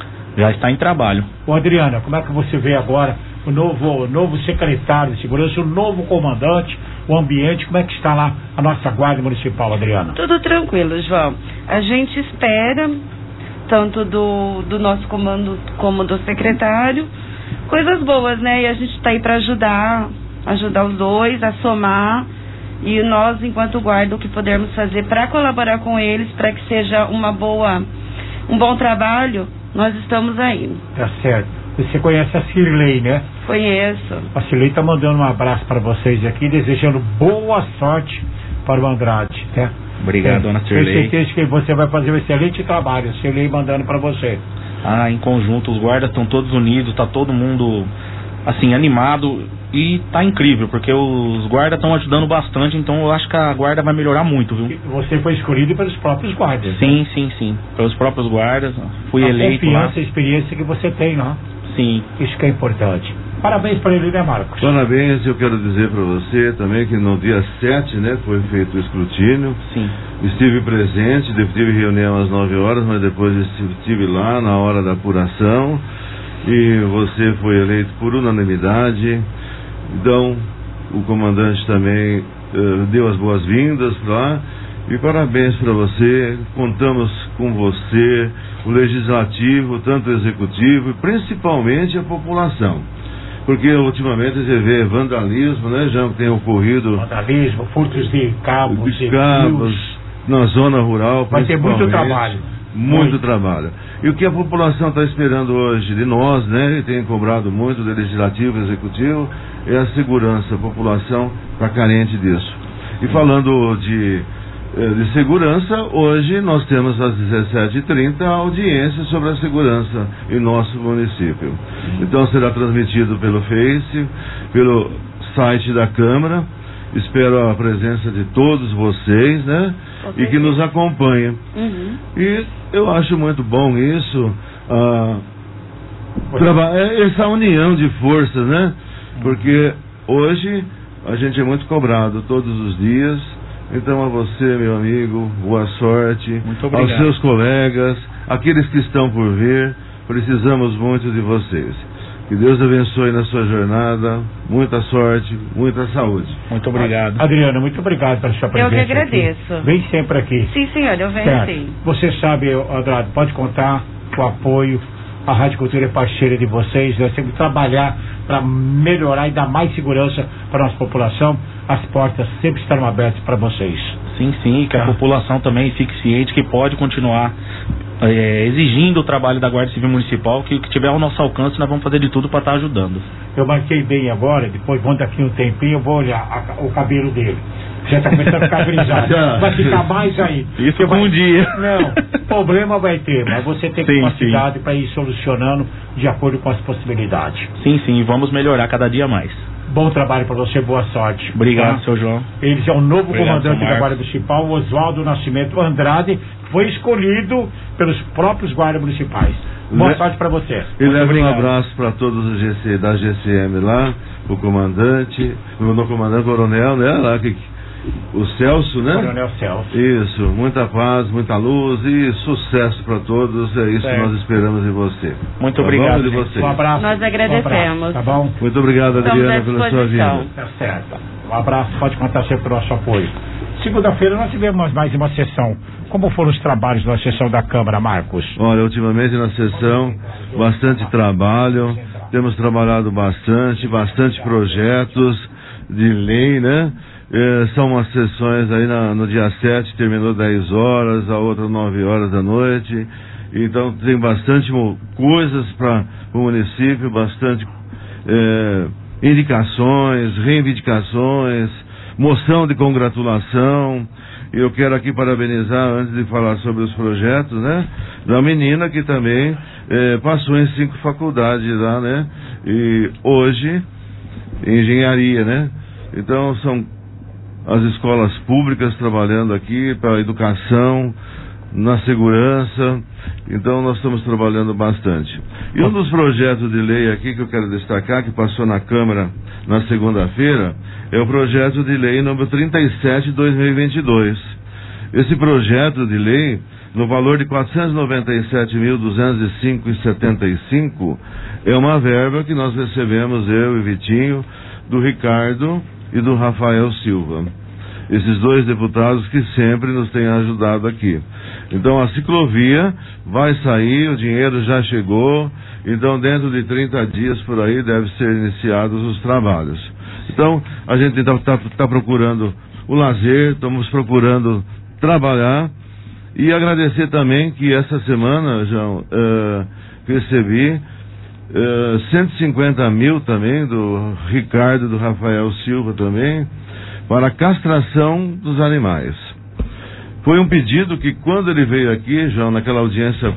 Já está em trabalho. Ô Adriana, como é que você vê agora o novo, o novo secretário de segurança, o novo comandante, o ambiente, como é que está lá a nossa guarda municipal, Adriana? Tudo tranquilo, João. A gente espera, tanto do, do nosso comando como do secretário, coisas boas, né? E a gente está aí para ajudar, ajudar os dois, a somar, e nós, enquanto guarda, o que pudermos fazer para colaborar com eles, para que seja uma boa, um bom trabalho, nós estamos aí. Tá certo. Você conhece a Cirlei, né? Conheço. A Cirlei está mandando um abraço para vocês aqui, desejando boa sorte para o Andrade, né? Obrigado, é, dona Cirlei. Tenho certeza que você vai fazer um excelente trabalho. A Cirlei mandando para você. Ah, em conjunto, os guardas estão todos unidos, está todo mundo, assim, animado e tá incrível, porque os guardas estão ajudando bastante, então eu acho que a guarda vai melhorar muito, viu? Você foi escolhido pelos próprios guardas. Sim, né? sim, sim. Pelos próprios guardas, fui a eleito lá. A confiança e a experiência que você tem, né? Sim. Isso que é importante. Parabéns para ele, né, Marcos? Parabéns, eu quero dizer para você também que no dia sete, né, foi feito o escrutínio. Sim. Estive presente, tive reunião às nove horas, mas depois estive lá na hora da apuração e você foi eleito por unanimidade. Então, o comandante também uh, deu as boas-vindas lá e parabéns para você. Contamos com você, o legislativo, tanto o executivo e principalmente a população. Porque ultimamente você vê vandalismo, né, já tem ocorrido. Vandalismo, furtos de cabos, de cabos na zona rural. Vai ter muito trabalho. Muito, muito trabalho. E o que a população está esperando hoje de nós, né, e tem cobrado muito do legislativo e executivo, é a segurança. A população está carente disso. E falando de, de segurança, hoje nós temos às dezessete e trinta a audiência sobre a segurança em nosso município. Então será transmitido pelo Face, pelo site da Câmara. Espero a presença de todos vocês, né? E que nos acompanhem. Uhum. E eu acho muito bom isso, ah, essa união de forças, né? Porque hoje a gente é muito cobrado todos os dias. Então a você, meu amigo, boa sorte. Muito obrigado. Aos seus colegas, aqueles que estão por vir, precisamos muito de vocês. Que Deus abençoe na sua jornada, muita sorte, muita saúde. Muito obrigado. Adriana, muito obrigado pela sua presença. Eu que agradeço. Aqui. Vem sempre aqui. Sim, senhor, eu venho certo. sim. Você sabe, Andrade, pode contar com o apoio. A Rádio Cultura é parceira de vocês. Nós temos que trabalhar para melhorar e dar mais segurança para a nossa população. As portas sempre estarão abertas para vocês. Sim, sim, que tá. A população também fique ciente que pode continuar é, exigindo o trabalho da Guarda Civil Municipal, que o que tiver ao nosso alcance nós vamos fazer de tudo para estar ajudando. Eu marquei bem agora, depois vamos daqui um tempinho, eu vou olhar a, o cabelo dele. Já está começando a ficar grisalho. Vai ficar mais aí. Isso vai... um dia. Não, problema vai ter, mas você tem sim, capacidade para ir solucionando de acordo com as possibilidades. Sim, sim, vamos melhorar cada dia mais. Bom trabalho para você, boa sorte. Obrigado, tá? seu João. Ele é o novo Obrigado, comandante da Guarda Municipal, o Oswaldo Nascimento Andrade, foi escolhido pelos próprios guardas municipais. Boa Le... sorte para você. E leva um abraço para todos os G C, da G C M lá, o comandante, o comandante coronel, né, lá que o Celso, né? Coronel Celso. Isso, muita paz, muita luz e sucesso para todos. É isso certo. Que nós esperamos de você. Muito tá obrigado. De você. Um abraço. Nós agradecemos. Um abraço, tá bom? Muito obrigado, Adriana, pela sua vinda. Tá certo. Um abraço, pode contar sempre com o nosso apoio. Segunda-feira nós tivemos mais uma sessão. Como foram os trabalhos na sessão da Câmara, Marcos? Olha, ultimamente na sessão, bastante trabalho. Temos trabalhado bastante, bastante projetos de lei, né? É, são umas sessões aí na, no dia sete, terminou dez horas, a outra nove horas da noite. Então tem bastante coisas para o município, bastante é, indicações, reivindicações, moção de congratulação. Eu quero aqui parabenizar, antes de falar sobre os projetos, né, da menina que também eh, passou em cinco faculdades lá, né, e hoje engenharia, né. Então são as escolas públicas trabalhando aqui para a educação, na segurança. Então nós estamos trabalhando bastante. E um dos projetos de lei aqui que eu quero destacar, que passou na Câmara na segunda-feira, é o projeto de lei número trinta e sete de dois mil e vinte e dois. Esse projeto de lei, no valor de quatrocentos e noventa e sete mil duzentos e cinco reais e setenta e cinco centavos, é uma verba que nós recebemos, eu e Vitinho, do Ricardo e do Rafael Silva. Esses dois deputados que sempre nos têm ajudado aqui. Então a ciclovia vai sair, o dinheiro já chegou, então dentro de trinta dias por aí devem ser iniciados os trabalhos. Então a gente está tá, tá procurando o lazer, estamos procurando trabalhar e agradecer também que essa semana, João, uh, recebi uh, cento e cinquenta mil também do Ricardo e do Rafael Silva também, para a castração dos animais. Foi um pedido que quando ele veio aqui, João, naquela audiência,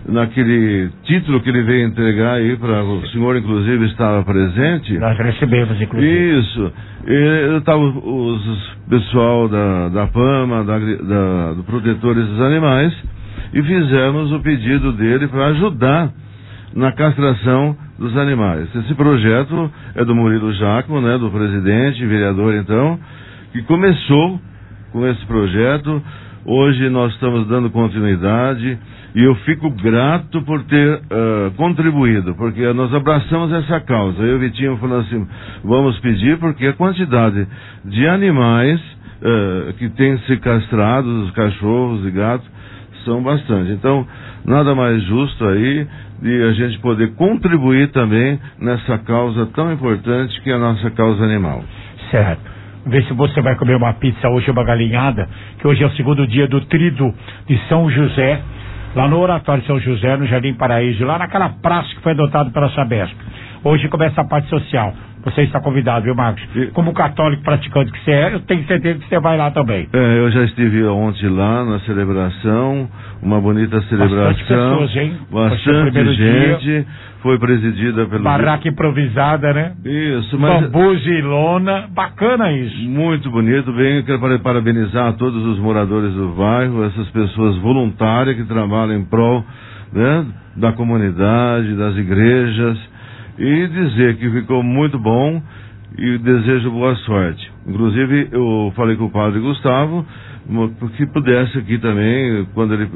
naquele título que ele veio entregar aí para o senhor, inclusive, estava presente. Nós recebemos, inclusive. Isso. Eu estava os pessoal da, da PAMA, da, da, do Protetores dos Animais, e fizemos o pedido dele para ajudar na castração dos animais. Esse projeto é do Murilo Jacomo, né, do presidente, vereador então, que começou com esse projeto. Hoje nós estamos dando continuidade e eu fico grato por ter uh, contribuído, porque nós abraçamos essa causa. Eu e o Vitinho falando assim, vamos pedir, porque a quantidade de animais uh, que têm se castrados, os cachorros e gatos, são bastante. Então, nada mais justo aí de a gente poder contribuir também nessa causa tão importante que é a nossa causa animal. Certo. Vê se você vai comer uma pizza hoje, uma galinhada, que hoje é o segundo dia do Trido de São José, lá no Oratório São José, no Jardim Paraíso, lá naquela praça que foi adotada pela Sabesp. Hoje começa a parte social. Você está convidado, viu, Marcos? E... Como católico praticante que você é, eu tenho certeza que você vai lá também. É, eu já estive ontem lá na celebração, uma bonita celebração. Bastante pessoas, hein? Bastante gente. Dia. Foi presidida pelo... Barraca improvisada, né? Isso, mas... Bambus e lona, bacana isso. Muito bonito, bem, eu quero parabenizar a todos os moradores do bairro, essas pessoas voluntárias que trabalham em prol, né, da comunidade, das igrejas, e dizer que ficou muito bom e desejo boa sorte. Inclusive, eu falei com o padre Gustavo, que pudesse aqui também, quando ele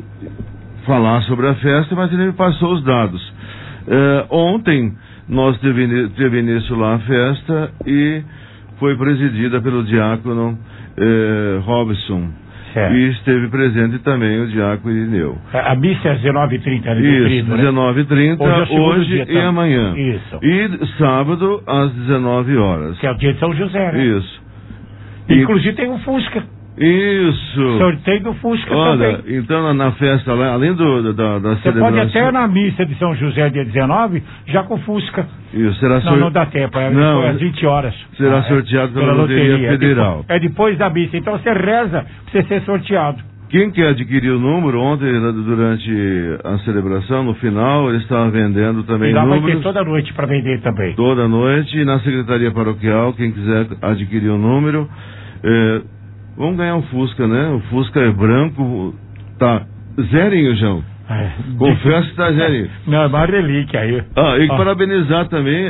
falar sobre a festa, mas ele me passou os dados. É, ontem nós teve, teve início lá a festa e foi presidida pelo diácono é, Robson. Certo. E esteve presente também o diácono Irineu. A missa é dezenove e trinta, né? Isso, Trido, dezenove e trinta, né? Hoje, é hoje dia, e amanhã. Isso. E sábado às dezenove horas. Que é o dia de São José, né? Isso. Inclusive e... tem um Fusca. Isso. Sorteio do Fusca. Olha, também. então na, na festa lá, além do, da, da Você celebração... pode até na missa de São José, dia dezenove, já com Fusca. Isso, será Não, sor... não dá tempo, é não, às vinte horas. Será ah, sorteado é, pela, pela Loteria, Loteria Federal. É depois, é depois da missa, então você reza pra você ser sorteado. Quem quer adquirir o número, ontem, durante a celebração, no final, ele estava vendendo também e lá números. Vai ter toda noite para vender também. Toda noite, e na Secretaria Paroquial, quem quiser adquirir o número... É, vamos ganhar um Fusca, né? O Fusca é branco, tá zerinho, João. É, confesso que tá zerinho. Não, é uma relíquia aí. Ah, e ah. parabenizar também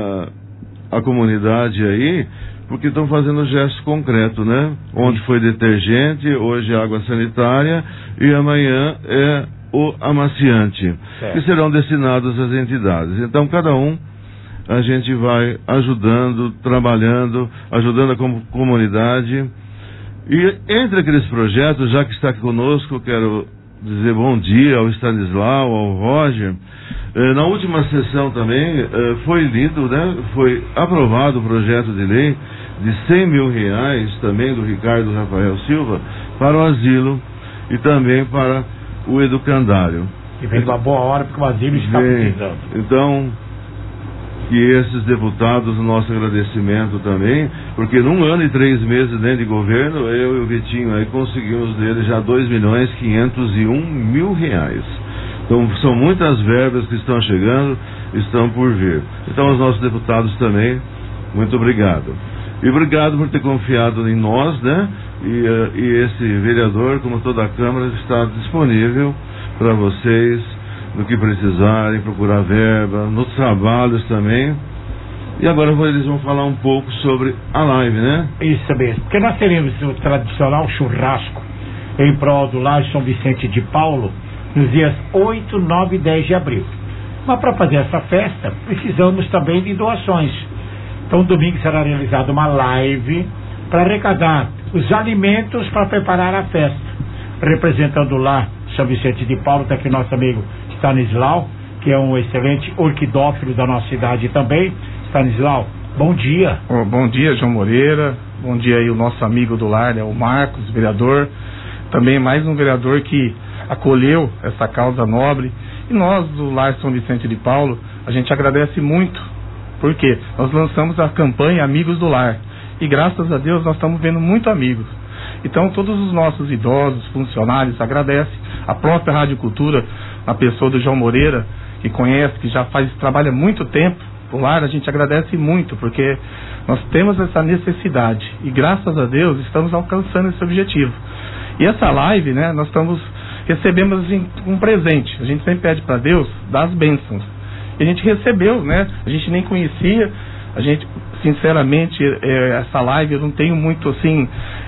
a, a comunidade aí, porque estão fazendo gesto concreto, né? Ontem foi detergente, hoje é água sanitária e amanhã é o amaciante, certo, que serão destinados às entidades. Então, cada um, a gente vai ajudando, trabalhando, ajudando a com comunidade. E entre aqueles projetos, já que está aqui conosco, eu quero dizer bom dia ao Stanislau, ao Roger. Eh, na última sessão também eh, foi lido, né, foi aprovado o projeto de lei de cem mil reais, também do Ricardo Rafael Silva, para o asilo e também para o educandário. E vem uma boa hora, porque o asilo está precisando. Então, que esses deputados, o nosso agradecimento também, porque num ano e três meses dentro de governo, eu e o Vitinho aí conseguimos dele já dois milhões quinhentos e um mil reais. Então são muitas verbas que estão chegando, estão por vir. Então os nossos deputados também, muito obrigado. E obrigado por ter confiado em nós, né? E, uh, e esse vereador, como toda a Câmara, está disponível para vocês, no que precisarem, procurar verba, nos trabalhos também. E agora eles vão falar um pouco sobre a live, né? Isso mesmo, porque nós teremos o tradicional churrasco em prol do Lar São Vicente de Paulo nos dias oito, nove e dez de abril. Mas para fazer essa festa, precisamos também de doações. Então domingo será realizada uma live para arrecadar os alimentos para preparar a festa. Representando lá São Vicente de Paulo, está aqui nosso amigo Stanislau, que é um excelente orquidófilo da nossa cidade também. Stanislau, bom dia. Oh, bom dia, João Moreira. Bom dia aí o nosso amigo do lar, né, o Marcos, vereador. Também mais um vereador que acolheu essa causa nobre. E nós do Lar São Vicente de Paulo, a gente agradece muito, porque nós lançamos a campanha Amigos do Lar. E graças a Deus nós estamos vendo muito amigos. Então todos os nossos idosos, funcionários, agradecem. A própria Rádio Cultura, a pessoa do João Moreira, que conhece, que já faz trabalho há muito tempo no lar, a gente agradece muito, porque nós temos essa necessidade. E graças a Deus estamos alcançando esse objetivo. E essa live, né, nós estamos, recebemos assim, um presente. A gente sempre pede para Deus dar as bênçãos. E a gente recebeu, né? A gente nem conhecia. A gente, sinceramente, é, essa live eu não tenho muito, assim,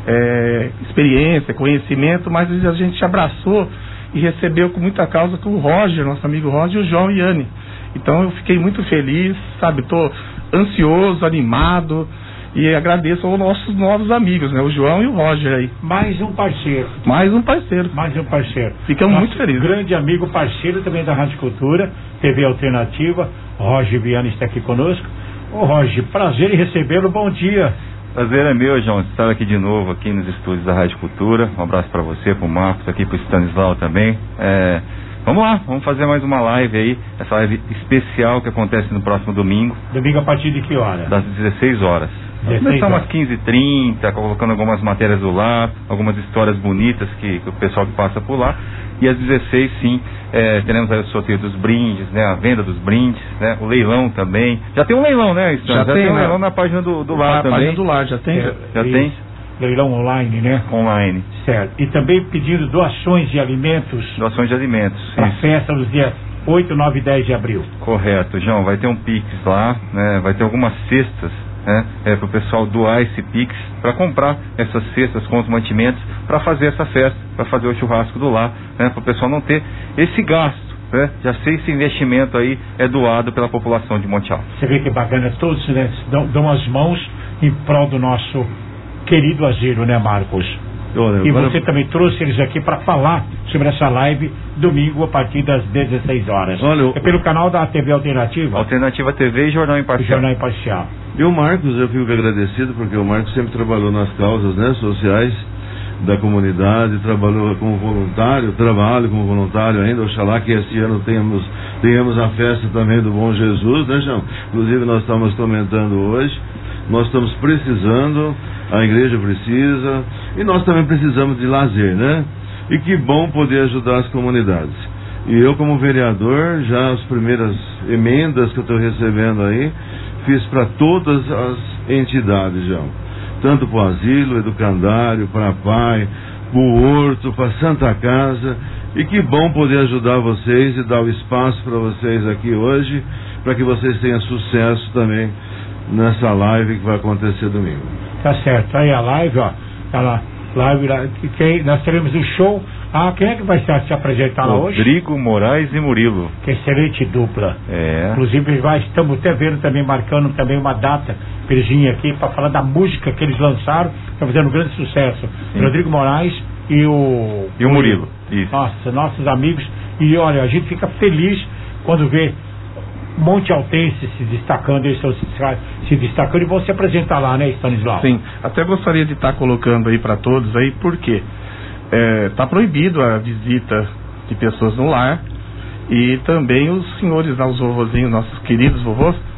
é, experiência, conhecimento, mas a gente abraçou e recebeu com muita causa com o Roger, nosso amigo Roger, e o João e Yane. Então eu fiquei muito feliz, sabe? Estou ansioso, animado. E agradeço aos nossos novos amigos, né? O João e o Roger aí. Mais um parceiro. Mais um parceiro. Mais um parceiro. Ficamos Nosso muito felizes. Grande amigo, parceiro também da Rádio Cultura, T V Alternativa, Roger Viana está aqui conosco. Ô Roger, prazer em recebê-lo, bom dia. Prazer é meu, João, estar aqui de novo aqui nos estúdios da Rádio Cultura. Um abraço para você, para o Marcos, aqui para o Stanislau também. É... Vamos lá, vamos fazer mais uma live aí, essa live especial que acontece no próximo domingo. Domingo a partir de que hora? Das dezesseis horas. Começar umas quinze e trinta, colocando algumas matérias do lar, algumas histórias bonitas que, que o pessoal que passa por lá. E às dezesseis, sim, é, teremos aí o sorteio dos brindes, né, a venda dos brindes, né, o leilão também. Já tem um leilão, né, Stan? Já, já tem, tem um leilão na página do, do lar também. Na página do lar, já tem? É, já isso. tem. Leilão online, né? Online. Certo. E também pedindo doações de alimentos. Doações de alimentos. Para a festa dos dias oito, nove e dez de abril. Correto, João. Vai ter um Pix lá, né? Vai ter algumas cestas, né? É, para o pessoal doar esse Pix para comprar essas cestas com os mantimentos para fazer essa festa, para fazer o churrasco do lar, né? Para o pessoal não ter esse gasto. É, já sei, esse investimento aí é doado pela população de Monte Alto. Você vê que bacana, todos, né, dão, dão as mãos em prol do nosso querido asilo, né, Marcos? Olha, e você também trouxe eles aqui para falar sobre essa live domingo a partir das dezesseis horas. Olha, é pelo canal da T V Alternativa? Alternativa T V e Jornal Imparcial. Jornal Imparcial. E o Marcos, eu fico agradecido porque o Marcos sempre trabalhou nas causas, né, sociais da comunidade, trabalhou como voluntário, trabalho como voluntário ainda. Oxalá que esse ano tenhamos, tenhamos a festa também do Bom Jesus, né, João? Inclusive nós estamos comentando hoje, nós estamos precisando, a igreja precisa, e nós também precisamos de lazer, né? E que bom poder ajudar as comunidades. E eu, como vereador, já as primeiras emendas que eu estou recebendo aí, fiz para todas as entidades, João. Tanto para o asilo, educandário, para a P A I, para o Horto, para a Santa Casa. E que bom poder ajudar vocês e dar o espaço para vocês aqui hoje, para que vocês tenham sucesso também nessa live que vai acontecer domingo. Tá certo, aí a live, ó, ela, live, que nós teremos um show. Ah, quem é que vai se apresentar lá hoje? Rodrigo Moraes e Murilo. Que excelente dupla. É. Inclusive, vai, estamos até vendo também, marcando também uma data, Virgínia aqui, para falar da música que eles lançaram, está fazendo um grande sucesso. Sim. Rodrigo Moraes e o... E o Murilo, isso. Nossa, nossos amigos. E olha, a gente fica feliz quando vê Monte Altense se destacando, eles estão se, se destacando e vão se apresentar lá, né, Stanislau? Sim, até gostaria de estar colocando aí para todos aí, por quê? Está é, proibido a visita de pessoas no lar e também os senhores, os vovozinhos, nossos queridos vovôs,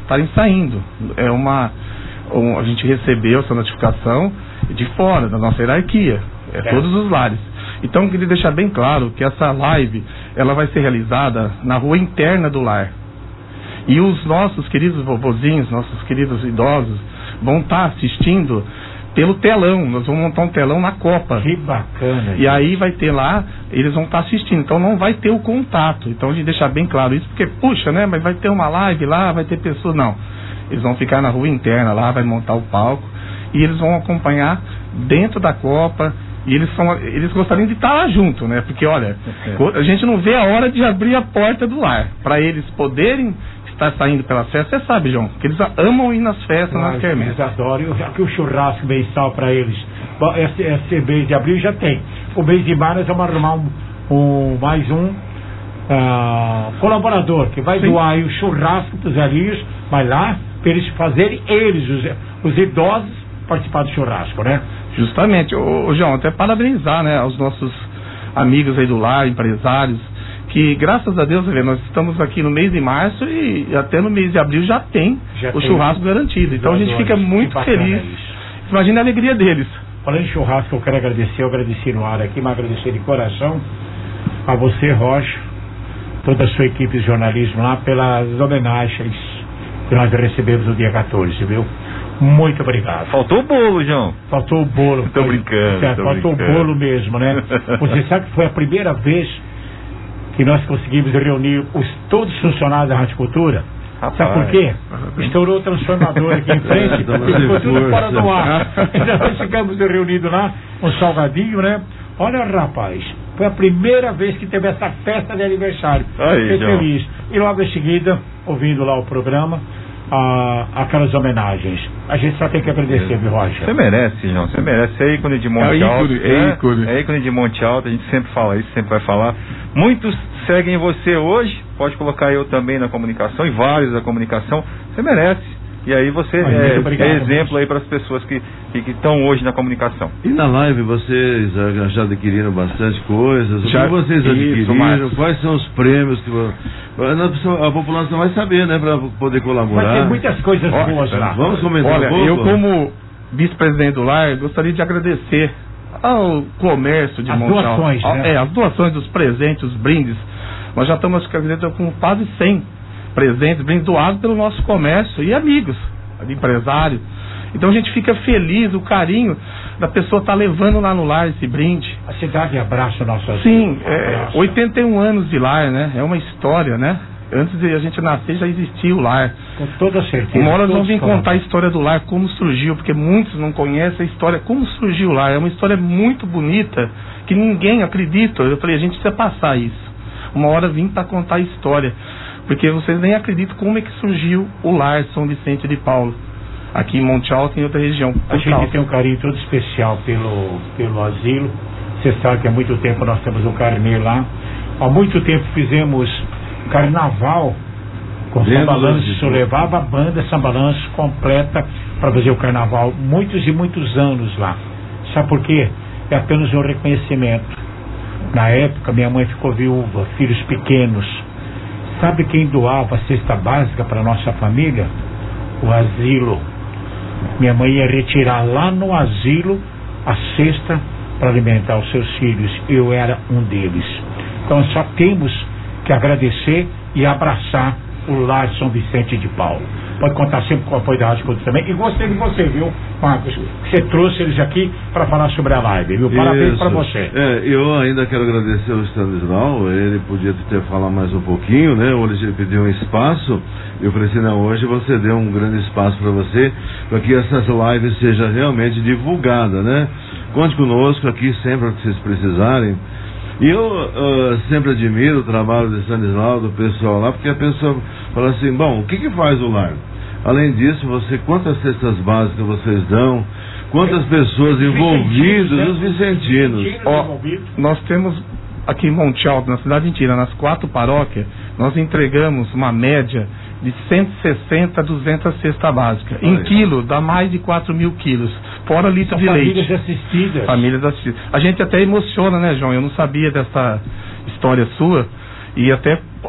estarem saindo. É uma, um, a gente recebeu essa notificação de fora da nossa hierarquia, é, é. todos os lares. Então, eu queria deixar bem claro que essa live, ela vai ser realizada na rua interna do lar. E os nossos queridos vovozinhos, nossos queridos idosos, vão estar assistindo pelo telão. Nós vamos montar um telão na Copa. Que bacana. E gente. Aí vai ter lá, eles vão estar assistindo. Então não vai ter o contato. Então a gente deixar bem claro isso, porque, puxa, né? Mas vai ter uma live lá, vai ter pessoas. Não. Eles vão ficar na rua interna lá, vai montar o palco. E eles vão acompanhar dentro da Copa. E eles, são, eles gostariam de estar lá junto, né? Porque, olha, a gente não vê a hora de abrir a porta do lar. Para eles poderem estar saindo pelas festas. Você sabe, João, que eles amam ir nas festas, nas quermesses. Eles adoram. Já que o churrasco mensal para eles, esse, esse mês de abril já tem. O mês de maio nós vamos arrumar um, um, mais um uh, colaborador que vai Sim. doar aí o churrasco para os velhinhos, vai lá, para eles fazerem, eles, os, os idosos, participar do churrasco, né? Justamente, ô, ô João, até parabenizar, né, aos nossos amigos aí do lar, empresários, que graças a Deus, nós estamos aqui no mês de março e até no mês de abril já tem já o tem churrasco garantido. Então a gente fica muito feliz. Imagina a alegria deles. Falando em churrasco, eu quero agradecer, eu agradeci no ar aqui, mas agradecer de coração a você, Rocha, toda a sua equipe de jornalismo lá, pelas homenagens que nós recebemos no dia quatorze, viu? Muito obrigado. Faltou o bolo, João. Faltou o bolo. Tô brincando. Certo, tô faltou brincando. o bolo mesmo, né? Você sabe que foi a primeira vez que nós conseguimos reunir os, todos os funcionários da Rádio Cultura. Rapaz. Sabe por quê? Estourou o transformador aqui em frente e ficou tudo fora do ar. Então nós ficamos reunidos lá, um salgadinho, né? Olha, rapaz, foi a primeira vez que teve essa festa de aniversário. Aí, Fiquei João. feliz. E logo em seguida, ouvindo lá o programa, ah, aquelas homenagens. A gente só tem que agradecer, viu, Rocha? Você merece, João. Você merece. É ícone de Monte é Alto. Ícone, é, ícone. é ícone de Monte Alto. A gente sempre fala isso, sempre vai falar. Muitos seguem você hoje. Pode colocar eu também na comunicação e vários da comunicação. Você merece. E aí você Mas, é, obrigado, é exemplo aí para as pessoas que que estão hoje na comunicação. E na live vocês já adquiriram bastante coisas? Já, o que vocês isso, adquiriram? Marcos. Quais são os prêmios que a população vai saber, né, para poder colaborar? Mas tem muitas coisas Olha, boas lá. Vamos comentar Olha, um pouco? eu como vice-presidente do lar, gostaria de agradecer ao comércio de As Monte Alto. doações, né? É, as doações dos presentes, os brindes. Nós já estamos com quase cem presentes, brindes doados pelo nosso comércio e amigos, empresários. Então a gente fica feliz, o carinho da pessoa estar tá levando lá no lar esse brinde. A cidade abraça o nosso asilo. Sim, é, oitenta e um anos de lar, né? É uma história, né? Antes de a gente nascer já existia o lar. Com toda certeza. Uma hora nós vamos vir contar a história do lar, como surgiu, porque muitos não conhecem a história, como surgiu o lar. É uma história muito bonita, que ninguém acredita. Eu falei, a gente precisa passar isso. Uma hora vim para contar a história, porque vocês nem acreditam como é que surgiu o lar São Vicente de Paulo, aqui em Monte Alto e em outra região. A gente tem um carinho todo especial pelo, pelo asilo. Você sabe que há muito tempo nós temos o Carnê lá. Há muito tempo fizemos carnaval com Sambalanço. Isso levava a banda Sambalanço completa para fazer o carnaval. Muitos e muitos anos lá. Sabe por quê? É apenas um reconhecimento. Na época minha mãe ficou viúva, filhos pequenos. Sabe quem doava a cesta básica para nossa família? O asilo. Minha mãe ia retirar lá no asilo a cesta para alimentar os seus filhos. Eu era um deles. Então só temos que agradecer e abraçar o Lar São Vicente de Paulo. Pode contar sempre com o apoio da Rádio Cultura também. E gostei de você, viu, Marcos? Você trouxe eles aqui para falar sobre a live, viu? Parabéns para você. É, eu ainda quero agradecer ao Stanislau. Ele podia ter falado mais um pouquinho, né? Hoje ele pediu um espaço. Eu falei assim, não, hoje você deu um grande espaço para você, para que essas lives sejam realmente divulgadas, né? Conte conosco aqui sempre que vocês precisarem. E eu uh, sempre admiro o trabalho de Stanislau, do pessoal lá, porque a pessoa fala assim, bom, o que que faz o lar? Além disso, você, quantas cestas básicas vocês dão? Quantas pessoas envolvidas, os vicentinos? Ó, nós temos aqui em Monte Alto, na cidade inteira, nas quatro paróquias, nós entregamos uma média de cento e sessenta a duzentas cestas básicas. Em quilo, dá mais de quatro mil quilos. Fora litro de leite. Famílias assistidas. Famílias assistidas. A gente até emociona, né, João? Eu não sabia dessa história sua. E até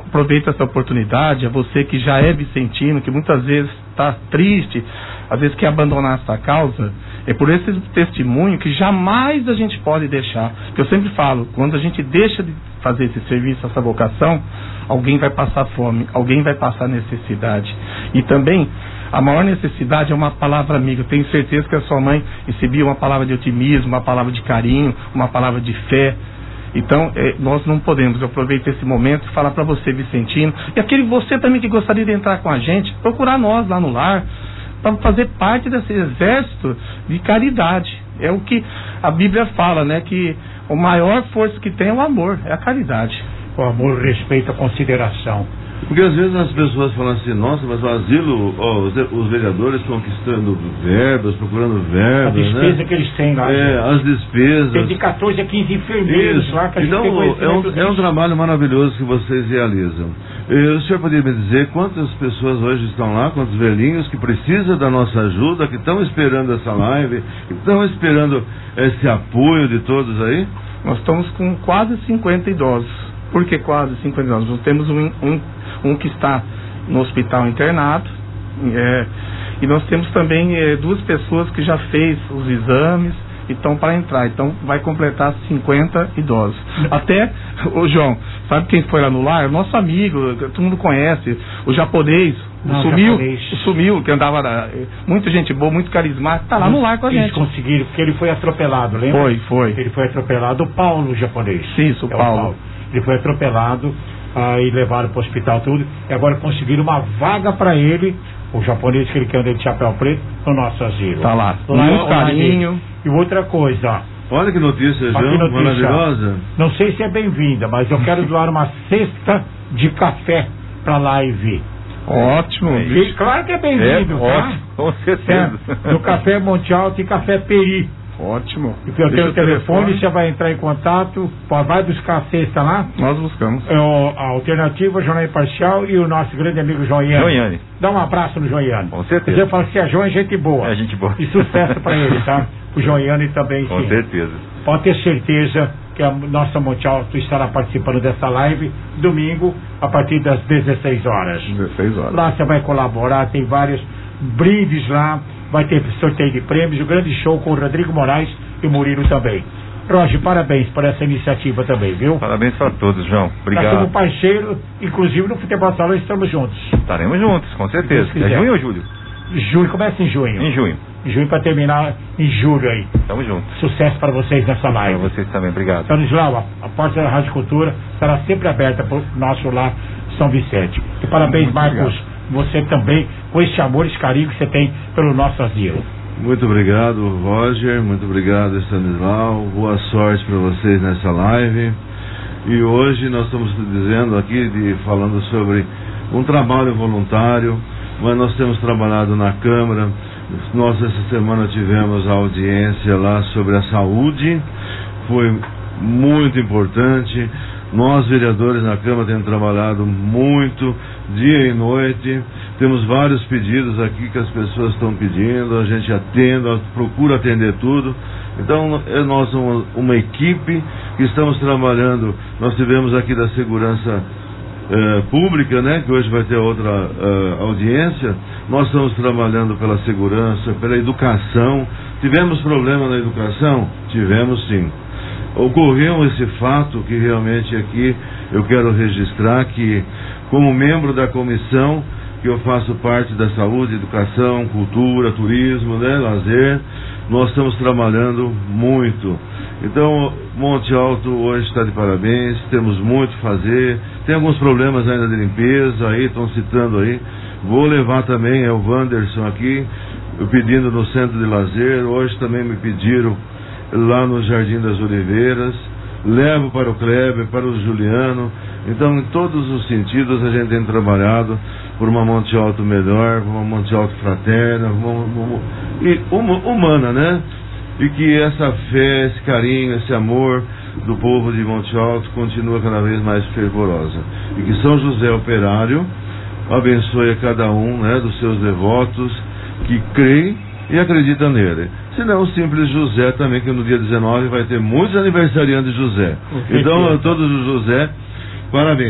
aproveito essa oportunidade, a você que já é vicentino, que muitas vezes está triste, às vezes quer abandonar essa causa, é por esse testemunho que jamais a gente pode deixar. Que eu sempre falo, quando a gente deixa de fazer esse serviço, essa vocação, alguém vai passar fome, alguém vai passar necessidade. E também, a maior necessidade é uma palavra amiga. Eu tenho certeza que a sua mãe recebia uma palavra de otimismo, uma palavra de carinho, uma palavra de fé. Então, eh, nós não podemos. Eu aproveito esse momento e falar para você, vicentino, e aquele você também que gostaria de entrar com a gente, procurar nós lá no lar, para fazer parte desse exército de caridade. É o que a Bíblia fala, né? Que o maior força que tem é o amor, é a caridade. O amor, respeito, a consideração. Porque às vezes as pessoas falam assim, nossa, mas o asilo, ó, os, os vereadores conquistando verbas, procurando verbas, a despesa, né, que eles têm lá. É, as despesas. Tem de quatorze a quinze enfermeiros Isso. lá que a gente então, tem é um, é um trabalho maravilhoso que vocês realizam. E o senhor poderia me dizer quantas pessoas hoje estão lá, quantos velhinhos que precisam da nossa ajuda, que estão esperando essa live, que estão esperando esse apoio de todos aí? Nós estamos com quase cinquenta idosos. Por que quase cinquenta idosos? Nós temos um, um, um que está no hospital internado, é, e nós temos também é, duas pessoas que já fez os exames e estão para entrar. Então vai completar cinquenta idosos. Até, ô João, sabe quem foi lá no lar? Nosso amigo, todo mundo conhece, o japonês. Não, sumiu, japonês. sumiu, que andava na, muita gente boa, muito carismático, tá lá no lar com a Eles gente. conseguiram, porque ele foi atropelado, lembra? Foi, foi. Ele foi atropelado, o Paulo, o japonês. Isso, o é Paulo. O Paulo. Ele foi atropelado, aí levaram para o hospital tudo, e agora conseguiram uma vaga para ele, o japonês que ele quer andar de chapéu preto, no nosso asilo. Tá lá, lá muito carinho. E outra coisa, ó. Olha que notícia, João, maravilhosa. Não sei se é bem-vinda, mas eu quero doar uma cesta de café para live. Ótimo. E, claro que é bem-vindo, é, tá? Ótimo, com certeza. É, do Café Monte Alto e Café Peri. Ótimo. E eu tenho o telefone, você vai entrar em contato, vai buscar a cesta lá. Nós buscamos. É o, a Alternativa, Jornal Imparcial e o nosso grande amigo Joiane. Joiane. Dá um abraço no Joiane. Com certeza. Você fala que é João é gente boa. É gente boa. E sucesso pra ele, tá? O Joiane também, com sim. certeza. Pode ter certeza que a nossa Monte Alto estará participando dessa live domingo a partir das dezesseis horas. dezesseis horas. Lá você vai colaborar, tem vários brindes lá, vai ter sorteio de prêmios, o grande show com o Rodrigo Moraes e o Murilo também. Roger, parabéns por essa iniciativa também, viu? Parabéns para todos, João. Obrigado. Nós somos parceiros, inclusive no Futebol Salão estamos juntos. Estaremos juntos, com certeza. É junho ou julho? Junho, começa em junho. Em junho. Em junho para terminar em julho aí. Tamo juntos. Sucesso para vocês nessa live. Para vocês também, obrigado. Stanislau, a porta da Rádio Cultura estará sempre aberta para o nosso lar São Vicente. E parabéns, muito Marcos, obrigado. Você também, com esse amor, esse carinho que você tem pelo nosso asilo. Muito obrigado, Roger. Muito obrigado, Stanislau. Boa sorte para vocês nessa live. E hoje nós estamos dizendo aqui, de, falando sobre um trabalho voluntário, mas nós temos trabalhado na Câmara. Nós essa semana tivemos a audiência lá sobre a saúde, foi muito importante. Nós, vereadores na Câmara, temos trabalhado muito, dia e noite. Temos vários pedidos aqui que as pessoas estão pedindo, a gente atende, procura atender tudo. Então, é nós uma, uma equipe que estamos trabalhando. Nós tivemos aqui da Segurança Uh, pública, né, que hoje vai ter outra uh, audiência. Nós estamos trabalhando pela segurança, pela educação. Tivemos problema na educação? Tivemos sim. Ocorreu esse fato que realmente aqui eu quero registrar, que como membro da comissão, que eu faço parte da saúde, educação, cultura, turismo, né, lazer, nós estamos trabalhando muito. Então, Monte Alto hoje está de parabéns, temos muito a fazer, tem alguns problemas ainda de limpeza, aí estão citando aí, vou levar também, é o Wanderson aqui, pedindo no centro de lazer, hoje também me pediram lá no Jardim das Oliveiras, levo para o Kleber, para o Juliano. Então, em todos os sentidos, a gente tem trabalhado por uma Monte Alto melhor, por uma Monte Alto fraterna, uma, uma, e uma, humana, né? E que essa fé, esse carinho, esse amor do povo de Monte Alto continua cada vez mais fervorosa. E que São José Operário abençoe a cada um, né, dos seus devotos que creem e acreditam nele. Se não, o simples José também, que no dia dezenove vai ter muitos aniversariantes de José. Então, a todos os José, parabéns.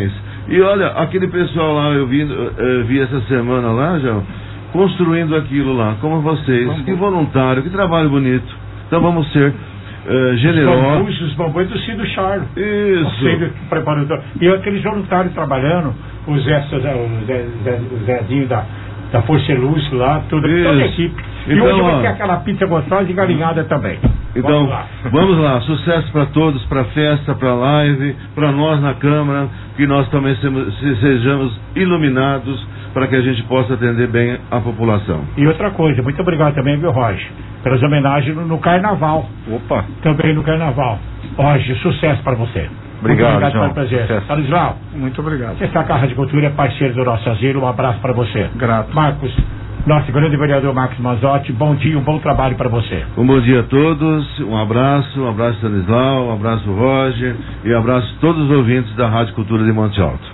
E olha, aquele pessoal lá, eu vi, eu vi essa semana lá, já, construindo aquilo lá, como vocês. Vamos. Que voluntário, que trabalho bonito. Então vamos ser uh, generosos. Os bambus do Cido Charlo. Isso. Preparador. E aqueles voluntários trabalhando, o Zé, o Zé, Zé, o Zezinho da, da Força Luz lá, tudo, toda a equipe. E então, hoje vai ter aquela pizza gostosa e galinhada também. Então, vamos lá, vamos lá. Sucesso para todos, para a festa, para a live, para nós na Câmara, que nós também sejamos iluminados para que a gente possa atender bem a população. E outra coisa, muito obrigado também, viu, Roger, pelas homenagens no, no Carnaval. Opa! Também no Carnaval. Roger, sucesso para você. Obrigado, muito obrigado João. pelo prazer. Stanislau, muito obrigado. Você está com a Rádio Cultura, é parceiro do nosso asilo, um abraço para você. Grato. Marcos, nosso grande vereador Marcos Mazzotti, bom dia, um bom trabalho para você. Um bom dia a todos, um abraço, um abraço Stanislau, um abraço Roger e um abraço a todos os ouvintes da Rádio Cultura de Monte Alto.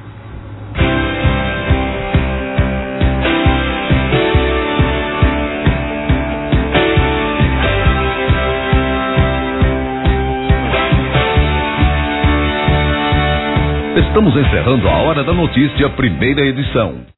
Estamos encerrando a Hora da Notícia, primeira edição.